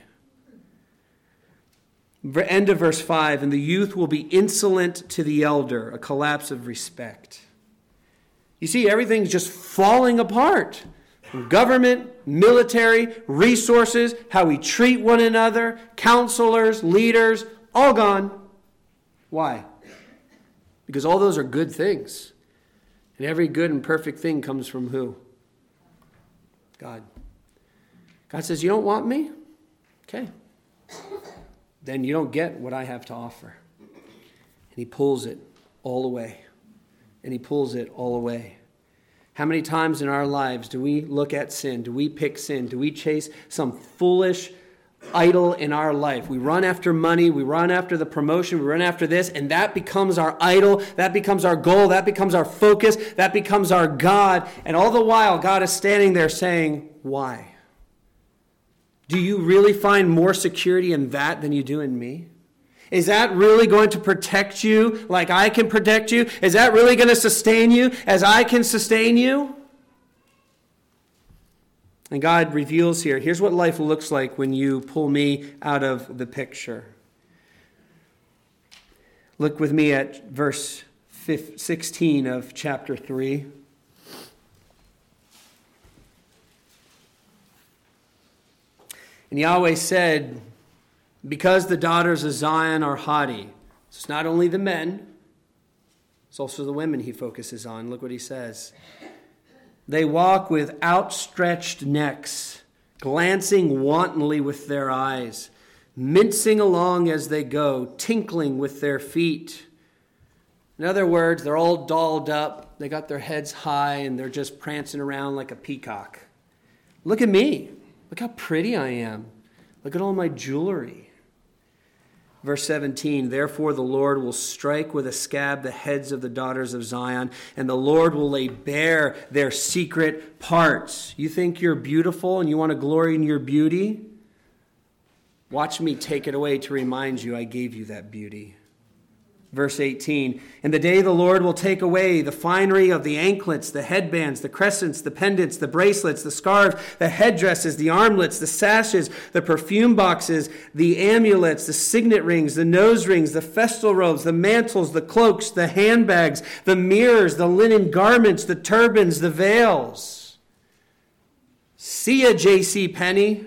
End of verse five, and the youth will be insolent to the elder, a collapse of respect. You see, everything's just falling apart. Government, military, resources, how we treat one another, counselors, leaders, all gone. Why? Because all those are good things. And every good and perfect thing comes from who? God. God says, you don't want me? Okay. Then you don't get what I have to offer. And he pulls it all away. And he pulls it all away. How many times in our lives do we look at sin? Do we pick sin? Do we chase some foolish idol in our life? We run after money. We run after the promotion. We run after this. And that becomes our idol. That becomes our goal. That becomes our focus. That becomes our God. And all the while, God is standing there saying, why? Do you really find more security in that than you do in me? Is that really going to protect you like I can protect you? Is that really going to sustain you as I can sustain you? And God reveals here, here's what life looks like when you pull me out of the picture. Look with me at verse sixteen of chapter three. And Yahweh said, because the daughters of Zion are haughty. So it's not only the men, it's also the women he focuses on. Look what he says. They walk with outstretched necks, glancing wantonly with their eyes, mincing along as they go, tinkling with their feet. In other words, they're all dolled up. They got their heads high and they're just prancing around like a peacock. Look at me. Look how pretty I am. Look at all my jewelry. Verse seventeen, therefore the Lord will strike with a scab the heads of the daughters of Zion, and the Lord will lay bare their secret parts. You think you're beautiful and you want to glory in your beauty? Watch me take it away to remind you I gave you that beauty. Verse eighteen, in the day the Lord will take away the finery of the anklets, the headbands, the crescents, the pendants, the bracelets, the scarves, the headdresses, the armlets, the sashes, the perfume boxes, the amulets, the signet rings, the nose rings, the festal robes, the mantles, the cloaks, the handbags, the mirrors, the linen garments, the turbans, the veils. See ya, J C Penney.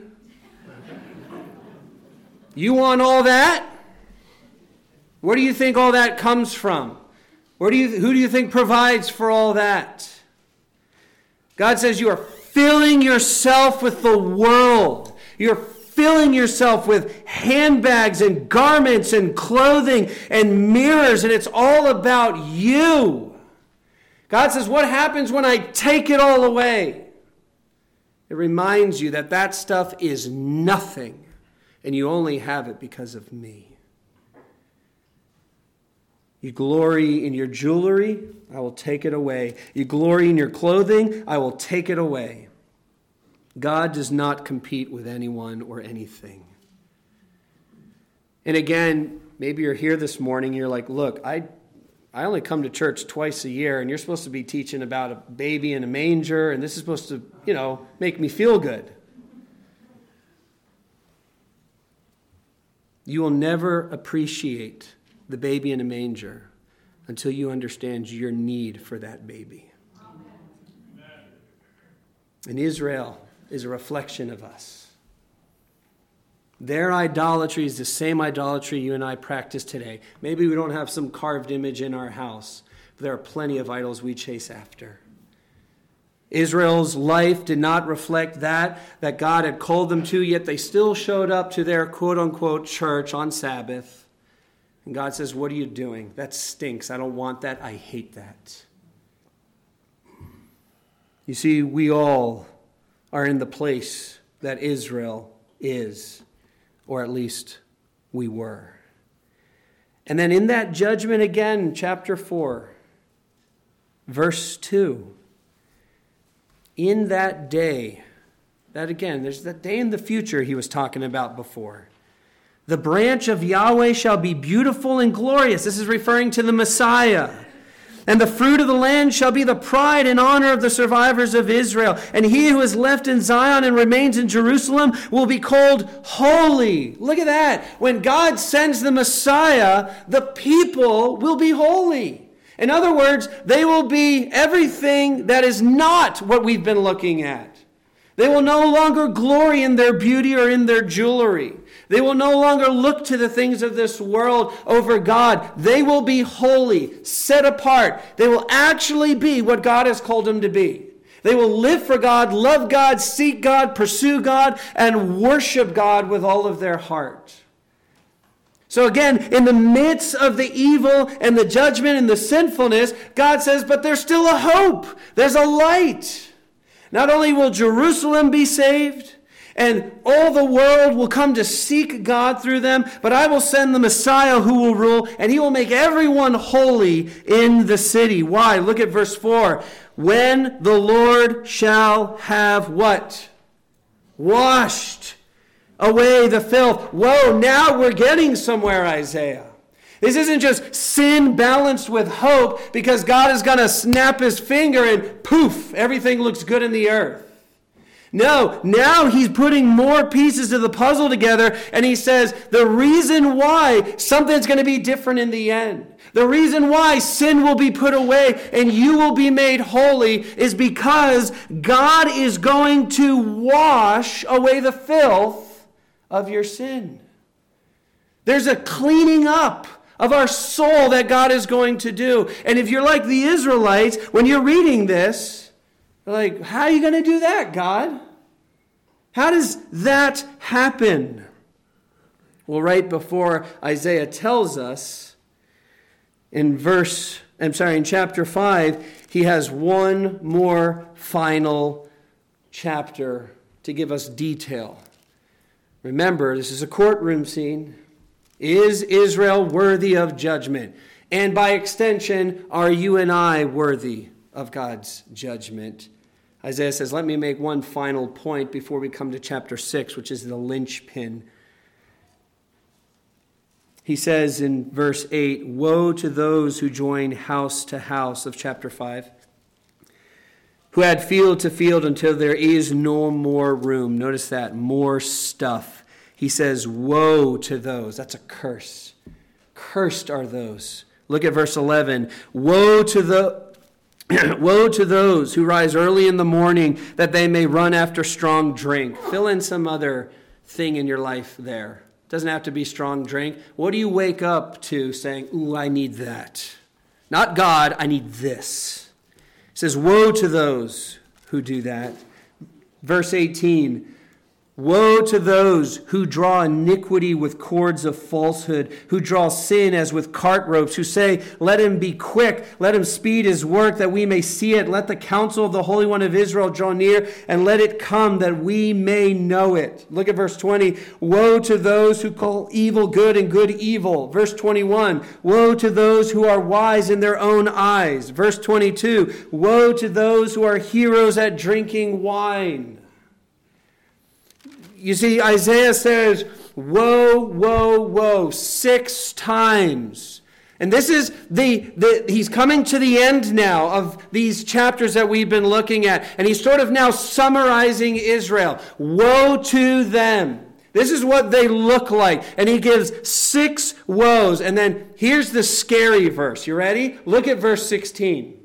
You want all that? Where do you think all that comes from? Where do you, who do you think provides for all that? God says you are filling yourself with the world. You're filling yourself with handbags and garments and clothing and mirrors, and it's all about you. God says, what happens when I take it all away? It reminds you that that stuff is nothing, and you only have it because of me. You glory in your jewelry, I will take it away. You glory in your clothing, I will take it away. God does not compete with anyone or anything. And again, maybe you're here this morning, you're like, look, I I only come to church twice a year, and you're supposed to be teaching about a baby in a manger, and this is supposed to, you know, make me feel good. You will never appreciate the baby in a manger until you understand your need for that baby. Amen. And Israel is a reflection of us. Their idolatry is the same idolatry you and I practice today. Maybe we don't have some carved image in our house, but there are plenty of idols we chase after. Israel's life did not reflect that, that God had called them to, yet they still showed up to their quote-unquote church on Sabbath. And God says, what are you doing? That stinks. I don't want that. I hate that. You see, we all are in the place that Israel is, or at least we were. And then in that judgment again, chapter four, verse two, in that day, that again, there's that day in the future he was talking about before. The branch of Yahweh shall be beautiful and glorious. This is referring to the Messiah. And the fruit of the land shall be the pride and honor of the survivors of Israel. And he who is left in Zion and remains in Jerusalem will be called holy. Look at that. When God sends the Messiah, the people will be holy. In other words, they will be everything that is not what we've been looking at. They will no longer glory in their beauty or in their jewelry. They will no longer look to the things of this world over God. They will be holy, set apart. They will actually be what God has called them to be. They will live for God, love God, seek God, pursue God, and worship God with all of their heart. So again, in the midst of the evil and the judgment and the sinfulness, God says, but there's still a hope. There's a light. Not only will Jerusalem be saved, and all the world will come to seek God through them, but I will send the Messiah who will rule, and he will make everyone holy in the city. Why? Look at verse four. When the Lord shall have what? Washed away the filth. Whoa, now we're getting somewhere, Isaiah. This isn't just sin balanced with hope because God is going to snap his finger and poof, everything looks good in the earth. No, now he's putting more pieces of the puzzle together, and he says the reason why something's going to be different in the end, the reason why sin will be put away and you will be made holy is because God is going to wash away the filth of your sin. There's a cleaning up of our soul that God is going to do. And if you're like the Israelites, when you're reading this, you're like, how are you going to do that, God? How does that happen? Well, right before Isaiah tells us, in verse, I'm sorry, in chapter five, he has one more final chapter to give us detail. Remember, this is a courtroom scene. Is Israel worthy of judgment? And by extension, are you and I worthy of God's judgment? Isaiah says, let me make one final point before we come to chapter six, which is the linchpin. He says in verse eight, woe to those who join house to house of chapter five, who add field to field until there is no more room. Notice that, more stuff. He says, woe to those. That's a curse. Cursed are those. Look at verse eleven. Woe to the woe to those who rise early in the morning that they may run after strong drink. Fill in some other thing in your life there. It doesn't have to be strong drink. What do you wake up to saying, ooh, I need that? Not God, I need this. It says, woe to those who do that. Verse eighteen. Woe to those who draw iniquity with cords of falsehood, who draw sin as with cart ropes, who say, let him be quick, let him speed his work that we may see it. Let the counsel of the Holy One of Israel draw near, and let it come that we may know it. Look at verse twenty. Woe to those who call evil good and good evil. Verse twenty-one. Woe to those who are wise in their own eyes. Verse twenty-two. Woe to those who are heroes at drinking wine. You see, Isaiah says, woe, woe, woe, six times. And this is the, the, he's coming to the end now of these chapters that we've been looking at. And he's sort of now summarizing Israel. Woe to them. This is what they look like. And he gives six woes. And then here's the scary verse. You ready? Look at verse sixteen.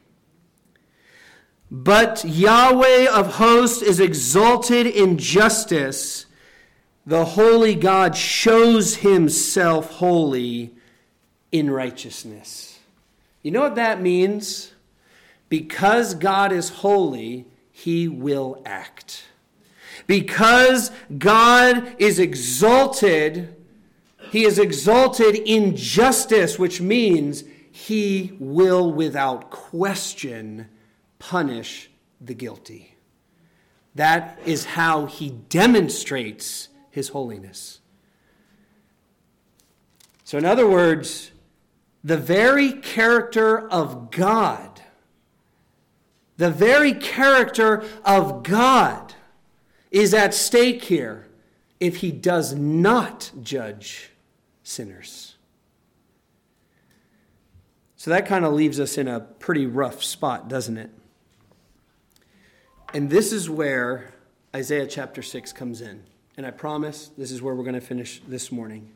But Yahweh of hosts is exalted in justice. The holy God shows himself holy in righteousness. You know what that means? Because God is holy, he will act. Because God is exalted, he is exalted in justice, which means he will without question punish the guilty. That is how he demonstrates his holiness. So in other words, the very character of God, the very character of God is at stake here if he does not judge sinners. So that kind of leaves us in a pretty rough spot, doesn't it? And this is where Isaiah chapter six comes in. And I promise this is where we're going to finish this morning.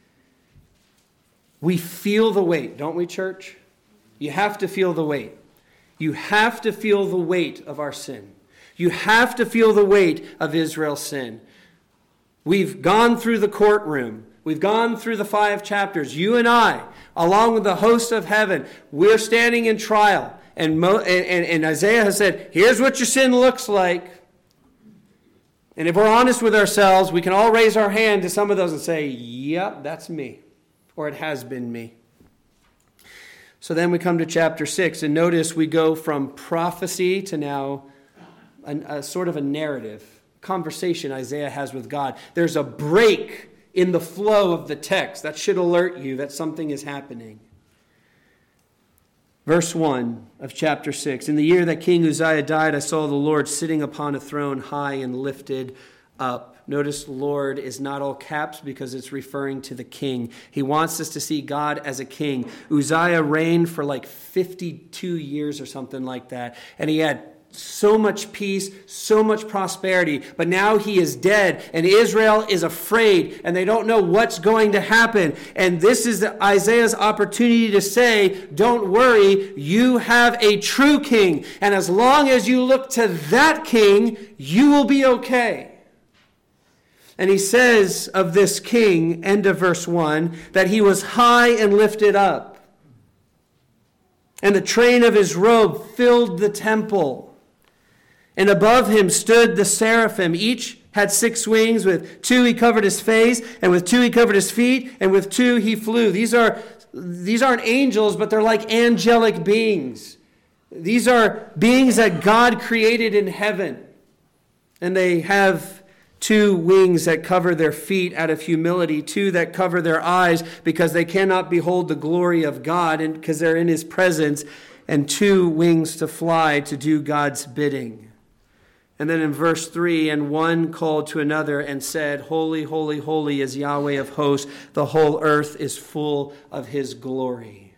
We feel the weight, don't we, church? You have to feel the weight. You have to feel the weight of our sin. You have to feel the weight of Israel's sin. We've gone through the courtroom. We've gone through the five chapters. You and I, along with the host of heaven, we're standing in trial. And, Mo, and, and Isaiah has said, here's what your sin looks like. And if we're honest with ourselves, we can all raise our hand to some of those and say, yep, that's me. Or it has been me. So then we come to chapter six. And notice we go from prophecy to now a, a sort of a narrative, conversation Isaiah has with God. There's a break in the flow of the text. That should alert you that something is happening. Verse one of chapter six. In the year that King Uzziah died, I saw the Lord sitting upon a throne high and lifted up. Notice Lord is not all caps because it's referring to the king. He wants us to see God as a king. Uzziah reigned for like fifty-two years or something like that. And he had so much peace, so much prosperity. But now he is dead and Israel is afraid and they don't know what's going to happen. And this is Isaiah's opportunity to say, don't worry, you have a true king. And as long as you look to that king, you will be okay. And he says of this king, end of verse one, that he was high and lifted up. And the train of his robe filled the temple. And above him stood the seraphim. Each had six wings. With two he covered his face, and with two he covered his feet, and with two he flew. These are these aren't angels, but they're like angelic beings. These are beings that God created in heaven. And they have two wings that cover their feet out of humility, two that cover their eyes because they cannot behold the glory of God and because they're in his presence, and two wings to fly to do God's bidding. And then in verse three, and one called to another and said, Holy, holy, holy is Yahweh of hosts. The whole earth is full of his glory.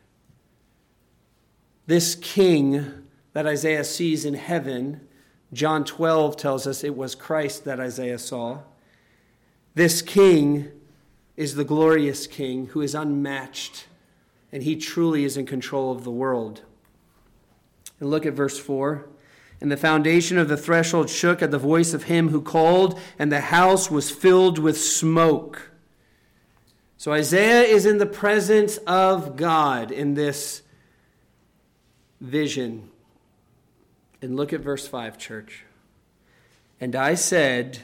This king that Isaiah sees in heaven, John twelve tells us it was Christ that Isaiah saw. This king is the glorious king who is unmatched, and he truly is in control of the world. And look at verse four. And the foundation of the threshold shook at the voice of him who called, and the house was filled with smoke. So Isaiah is in the presence of God in this vision. And look at verse five, church. And I said,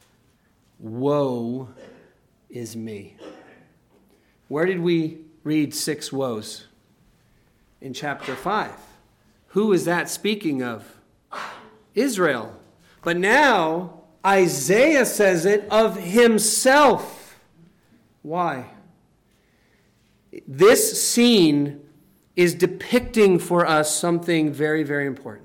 woe is me. Where did we read six woes? In chapter five. Who is that speaking of? Israel. But now Isaiah says it of himself. Why? This scene is depicting for us something very, very important.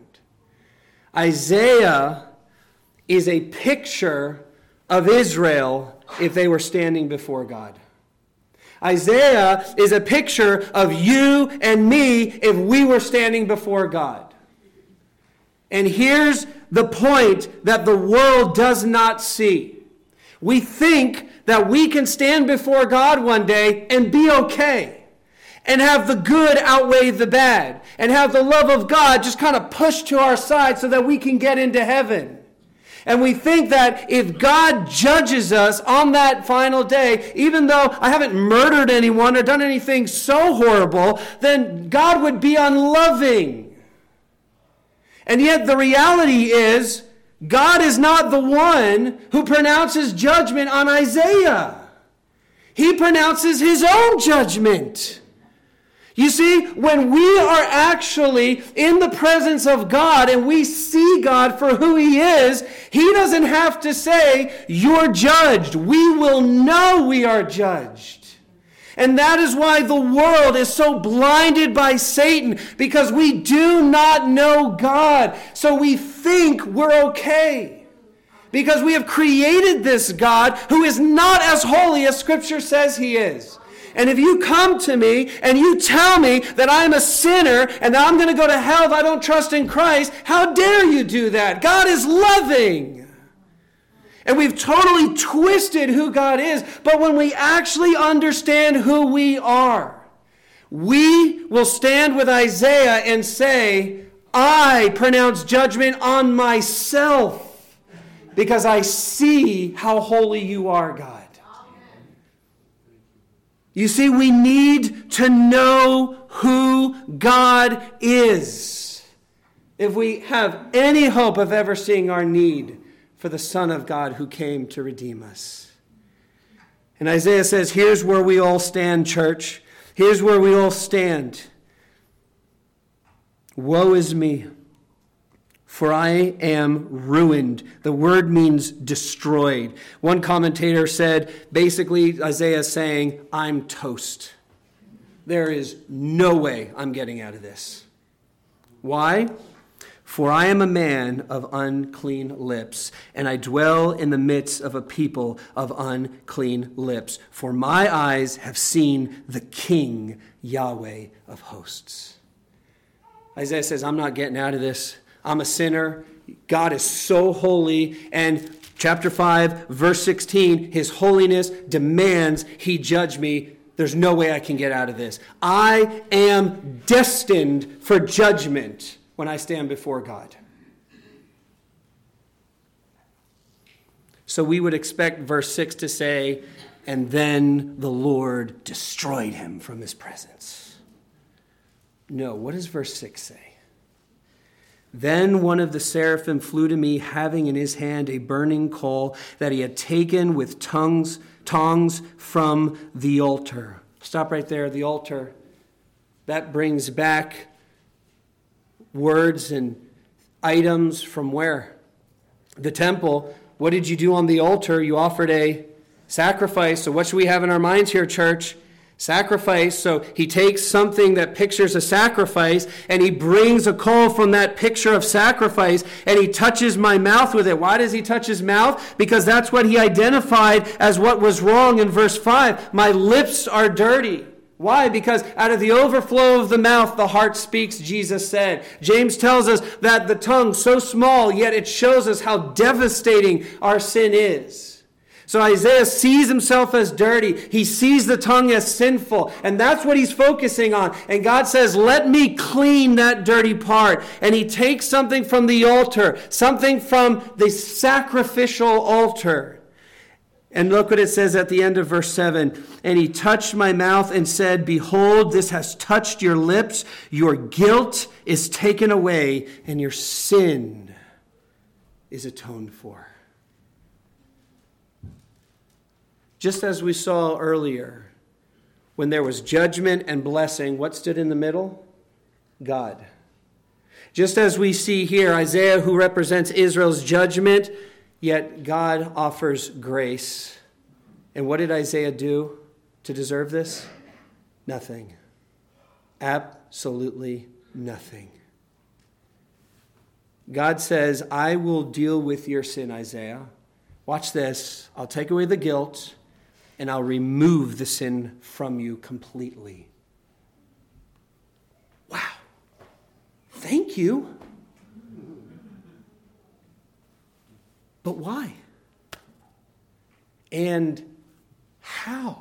Isaiah is a picture of Israel if they were standing before God. Isaiah is a picture of you and me if we were standing before God. And here's the point that the world does not see. We think that we can stand before God one day and be okay, and have the good outweigh the bad, and have the love of God just kind of pushed to our side so that we can get into heaven. And we think that if God judges us on that final day, even though I haven't murdered anyone or done anything so horrible, then God would be unloving. And yet the reality is, God is not the one who pronounces judgment on Isaiah. He pronounces his own judgment. You see, when we are actually in the presence of God and we see God for who he is, he doesn't have to say, you're judged. We will know we are judged. And that is why the world is so blinded by Satan, because we do not know God. So we think we're okay, because we have created this God who is not as holy as Scripture says he is. And if you come to me and you tell me that I'm a sinner and that I'm going to go to hell if I don't trust in Christ, how dare you do that? God is loving. And we've totally twisted who God is. But when we actually understand who we are, we will stand with Isaiah and say, I pronounce judgment on myself because I see how holy you are, God. You see, we need to know who God is if we have any hope of ever seeing our need for the Son of God who came to redeem us. And Isaiah says, here's where we all stand, church. Here's where we all stand. Woe is me, for I am ruined. The word means destroyed. One commentator said, basically, Isaiah is saying, I'm toast. There is no way I'm getting out of this. Why? For I am a man of unclean lips, and I dwell in the midst of a people of unclean lips. For my eyes have seen the King, Yahweh of hosts. Isaiah says, I'm not getting out of this. I'm a sinner. God is so holy. And chapter five, verse sixteen, his holiness demands he judge me. There's no way I can get out of this. I am destined for judgment when I stand before God. So we would expect verse six to say, and then the Lord destroyed him from his presence. No, what does verse six say? Then one of the seraphim flew to me, having in his hand a burning coal that he had taken with tongues, tongs from the altar. Stop right there, the altar. That brings back words and items from where? The temple. What did you do on the altar? You offered a sacrifice. So what should we have in our minds here, church? Sacrifice. So he takes something that pictures a sacrifice and he brings a coal from that picture of sacrifice and he touches my mouth with it. Why does he touch his mouth? Because that's what he identified as what was wrong in verse five. My lips are dirty. Why? Because out of the overflow of the mouth, the heart speaks, Jesus said. James tells us that the tongue, so small, yet it shows us how devastating our sin is. So Isaiah sees himself as dirty. He sees the tongue as sinful. And that's what he's focusing on. And God says, let me clean that dirty part. And he takes something from the altar, something from the sacrificial altar. And look what it says at the end of verse seven. And he touched my mouth and said, behold, this has touched your lips. Your guilt is taken away and your sin is atoned for. Just as we saw earlier, when there was judgment and blessing, what stood in the middle? God. Just as we see here, Isaiah, who represents Israel's judgment, yet God offers grace. And what did Isaiah do to deserve this? Nothing. Absolutely nothing. God says, I will deal with your sin, Isaiah. Watch this. I'll take away the guilt, and I'll remove the sin from you completely. Wow. Thank you. But why? And how?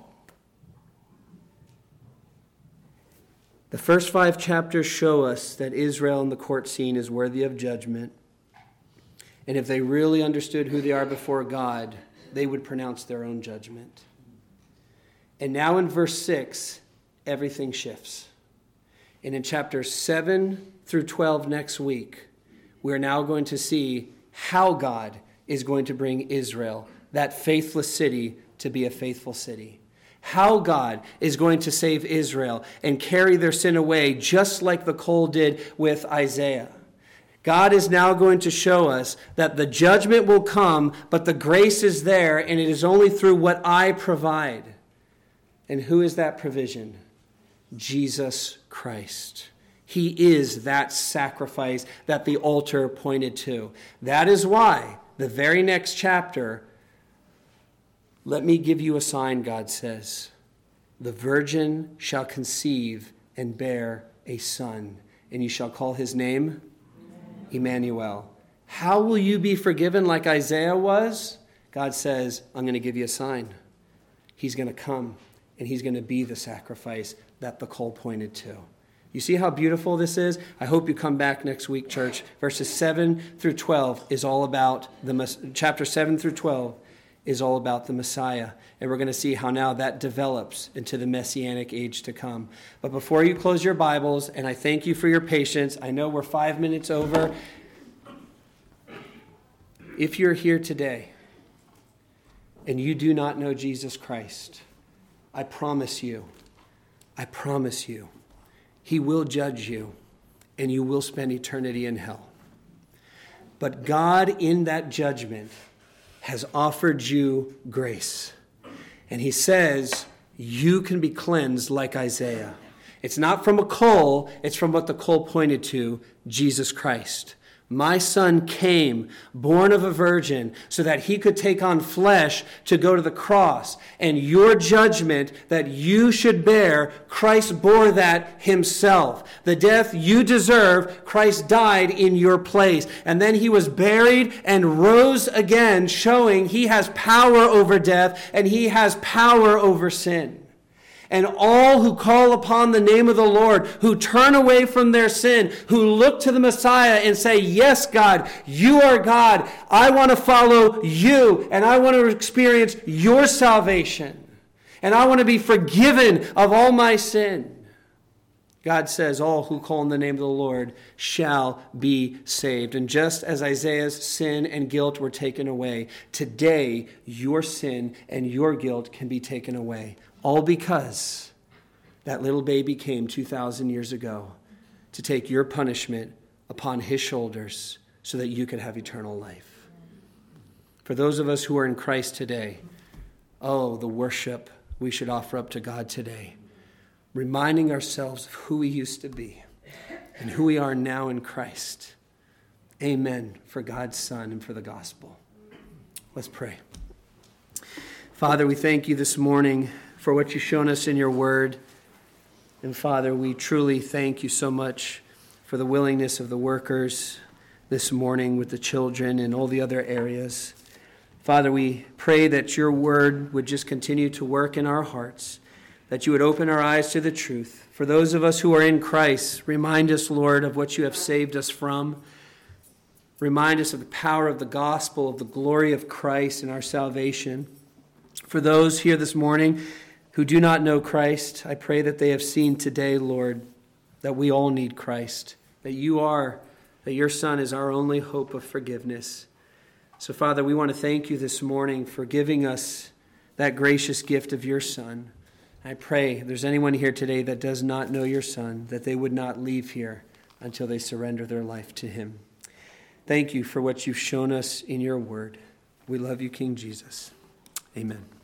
The first five chapters show us that Israel in the court scene is worthy of judgment. And if they really understood who they are before God, they would pronounce their own judgment. And now in verse six, everything shifts. And in chapters seven through twelve next week, we're now going to see how God is going to bring Israel, that faithless city, to be a faithful city. How God is going to save Israel and carry their sin away, just like the coal did with Isaiah. God is now going to show us that the judgment will come, but the grace is there, and it is only through what I provide. And who is that provision? Jesus Christ. He is that sacrifice that the altar pointed to. That is why the very next chapter, let me give you a sign, God says. The virgin shall conceive and bear a son, and you shall call his name Emmanuel. How will you be forgiven like Isaiah was? God says, I'm going to give you a sign. He's going to come. And he's going to be the sacrifice that the coal pointed to. You see how beautiful this is? I hope you come back next week, church. Verses seven through twelve is all about the, chapter seven through twelve is all about the Messiah. And we're going to see how now that develops into the Messianic age to come. But before you close your Bibles, and I thank you for your patience. I know we're five minutes over. If you're here today and you do not know Jesus Christ, I promise you, I promise you, he will judge you and you will spend eternity in hell. But God in that judgment has offered you grace. And he says, you can be cleansed like Isaiah. It's not from a coal, it's from what the coal pointed to, Jesus Christ. My son came, born of a virgin, so that he could take on flesh to go to the cross. And your judgment that you should bear, Christ bore that himself. The death you deserve, Christ died in your place. And then he was buried and rose again, showing he has power over death and he has power over sin. And all who call upon the name of the Lord, who turn away from their sin, who look to the Messiah and say, yes, God, you are God. I want to follow you, and I want to experience your salvation. And I want to be forgiven of all my sin. God says, all who call on the name of the Lord shall be saved. And just as Isaiah's sin and guilt were taken away, today your sin and your guilt can be taken away. All because that little baby came two thousand years ago to take your punishment upon his shoulders so that you could have eternal life. For those of us who are in Christ today, oh, the worship we should offer up to God today, reminding ourselves of who we used to be and who we are now in Christ. Amen for God's Son and for the gospel. Let's pray. Father, we thank you this morning for what you've shown us in your word. And Father, we truly thank you so much for the willingness of the workers this morning with the children and all the other areas. Father, we pray that your word would just continue to work in our hearts, that you would open our eyes to the truth. For those of us who are in Christ, remind us, Lord, of what you have saved us from. Remind us of the power of the gospel, of the glory of Christ and our salvation. For those here this morning who do not know Christ, I pray that they have seen today, Lord, that we all need Christ, that you are, that your Son is our only hope of forgiveness. So, Father, we want to thank you this morning for giving us that gracious gift of your Son. I pray if there's anyone here today that does not know your Son, that they would not leave here until they surrender their life to him. Thank you for what you've shown us in your word. We love you, King Jesus. Amen.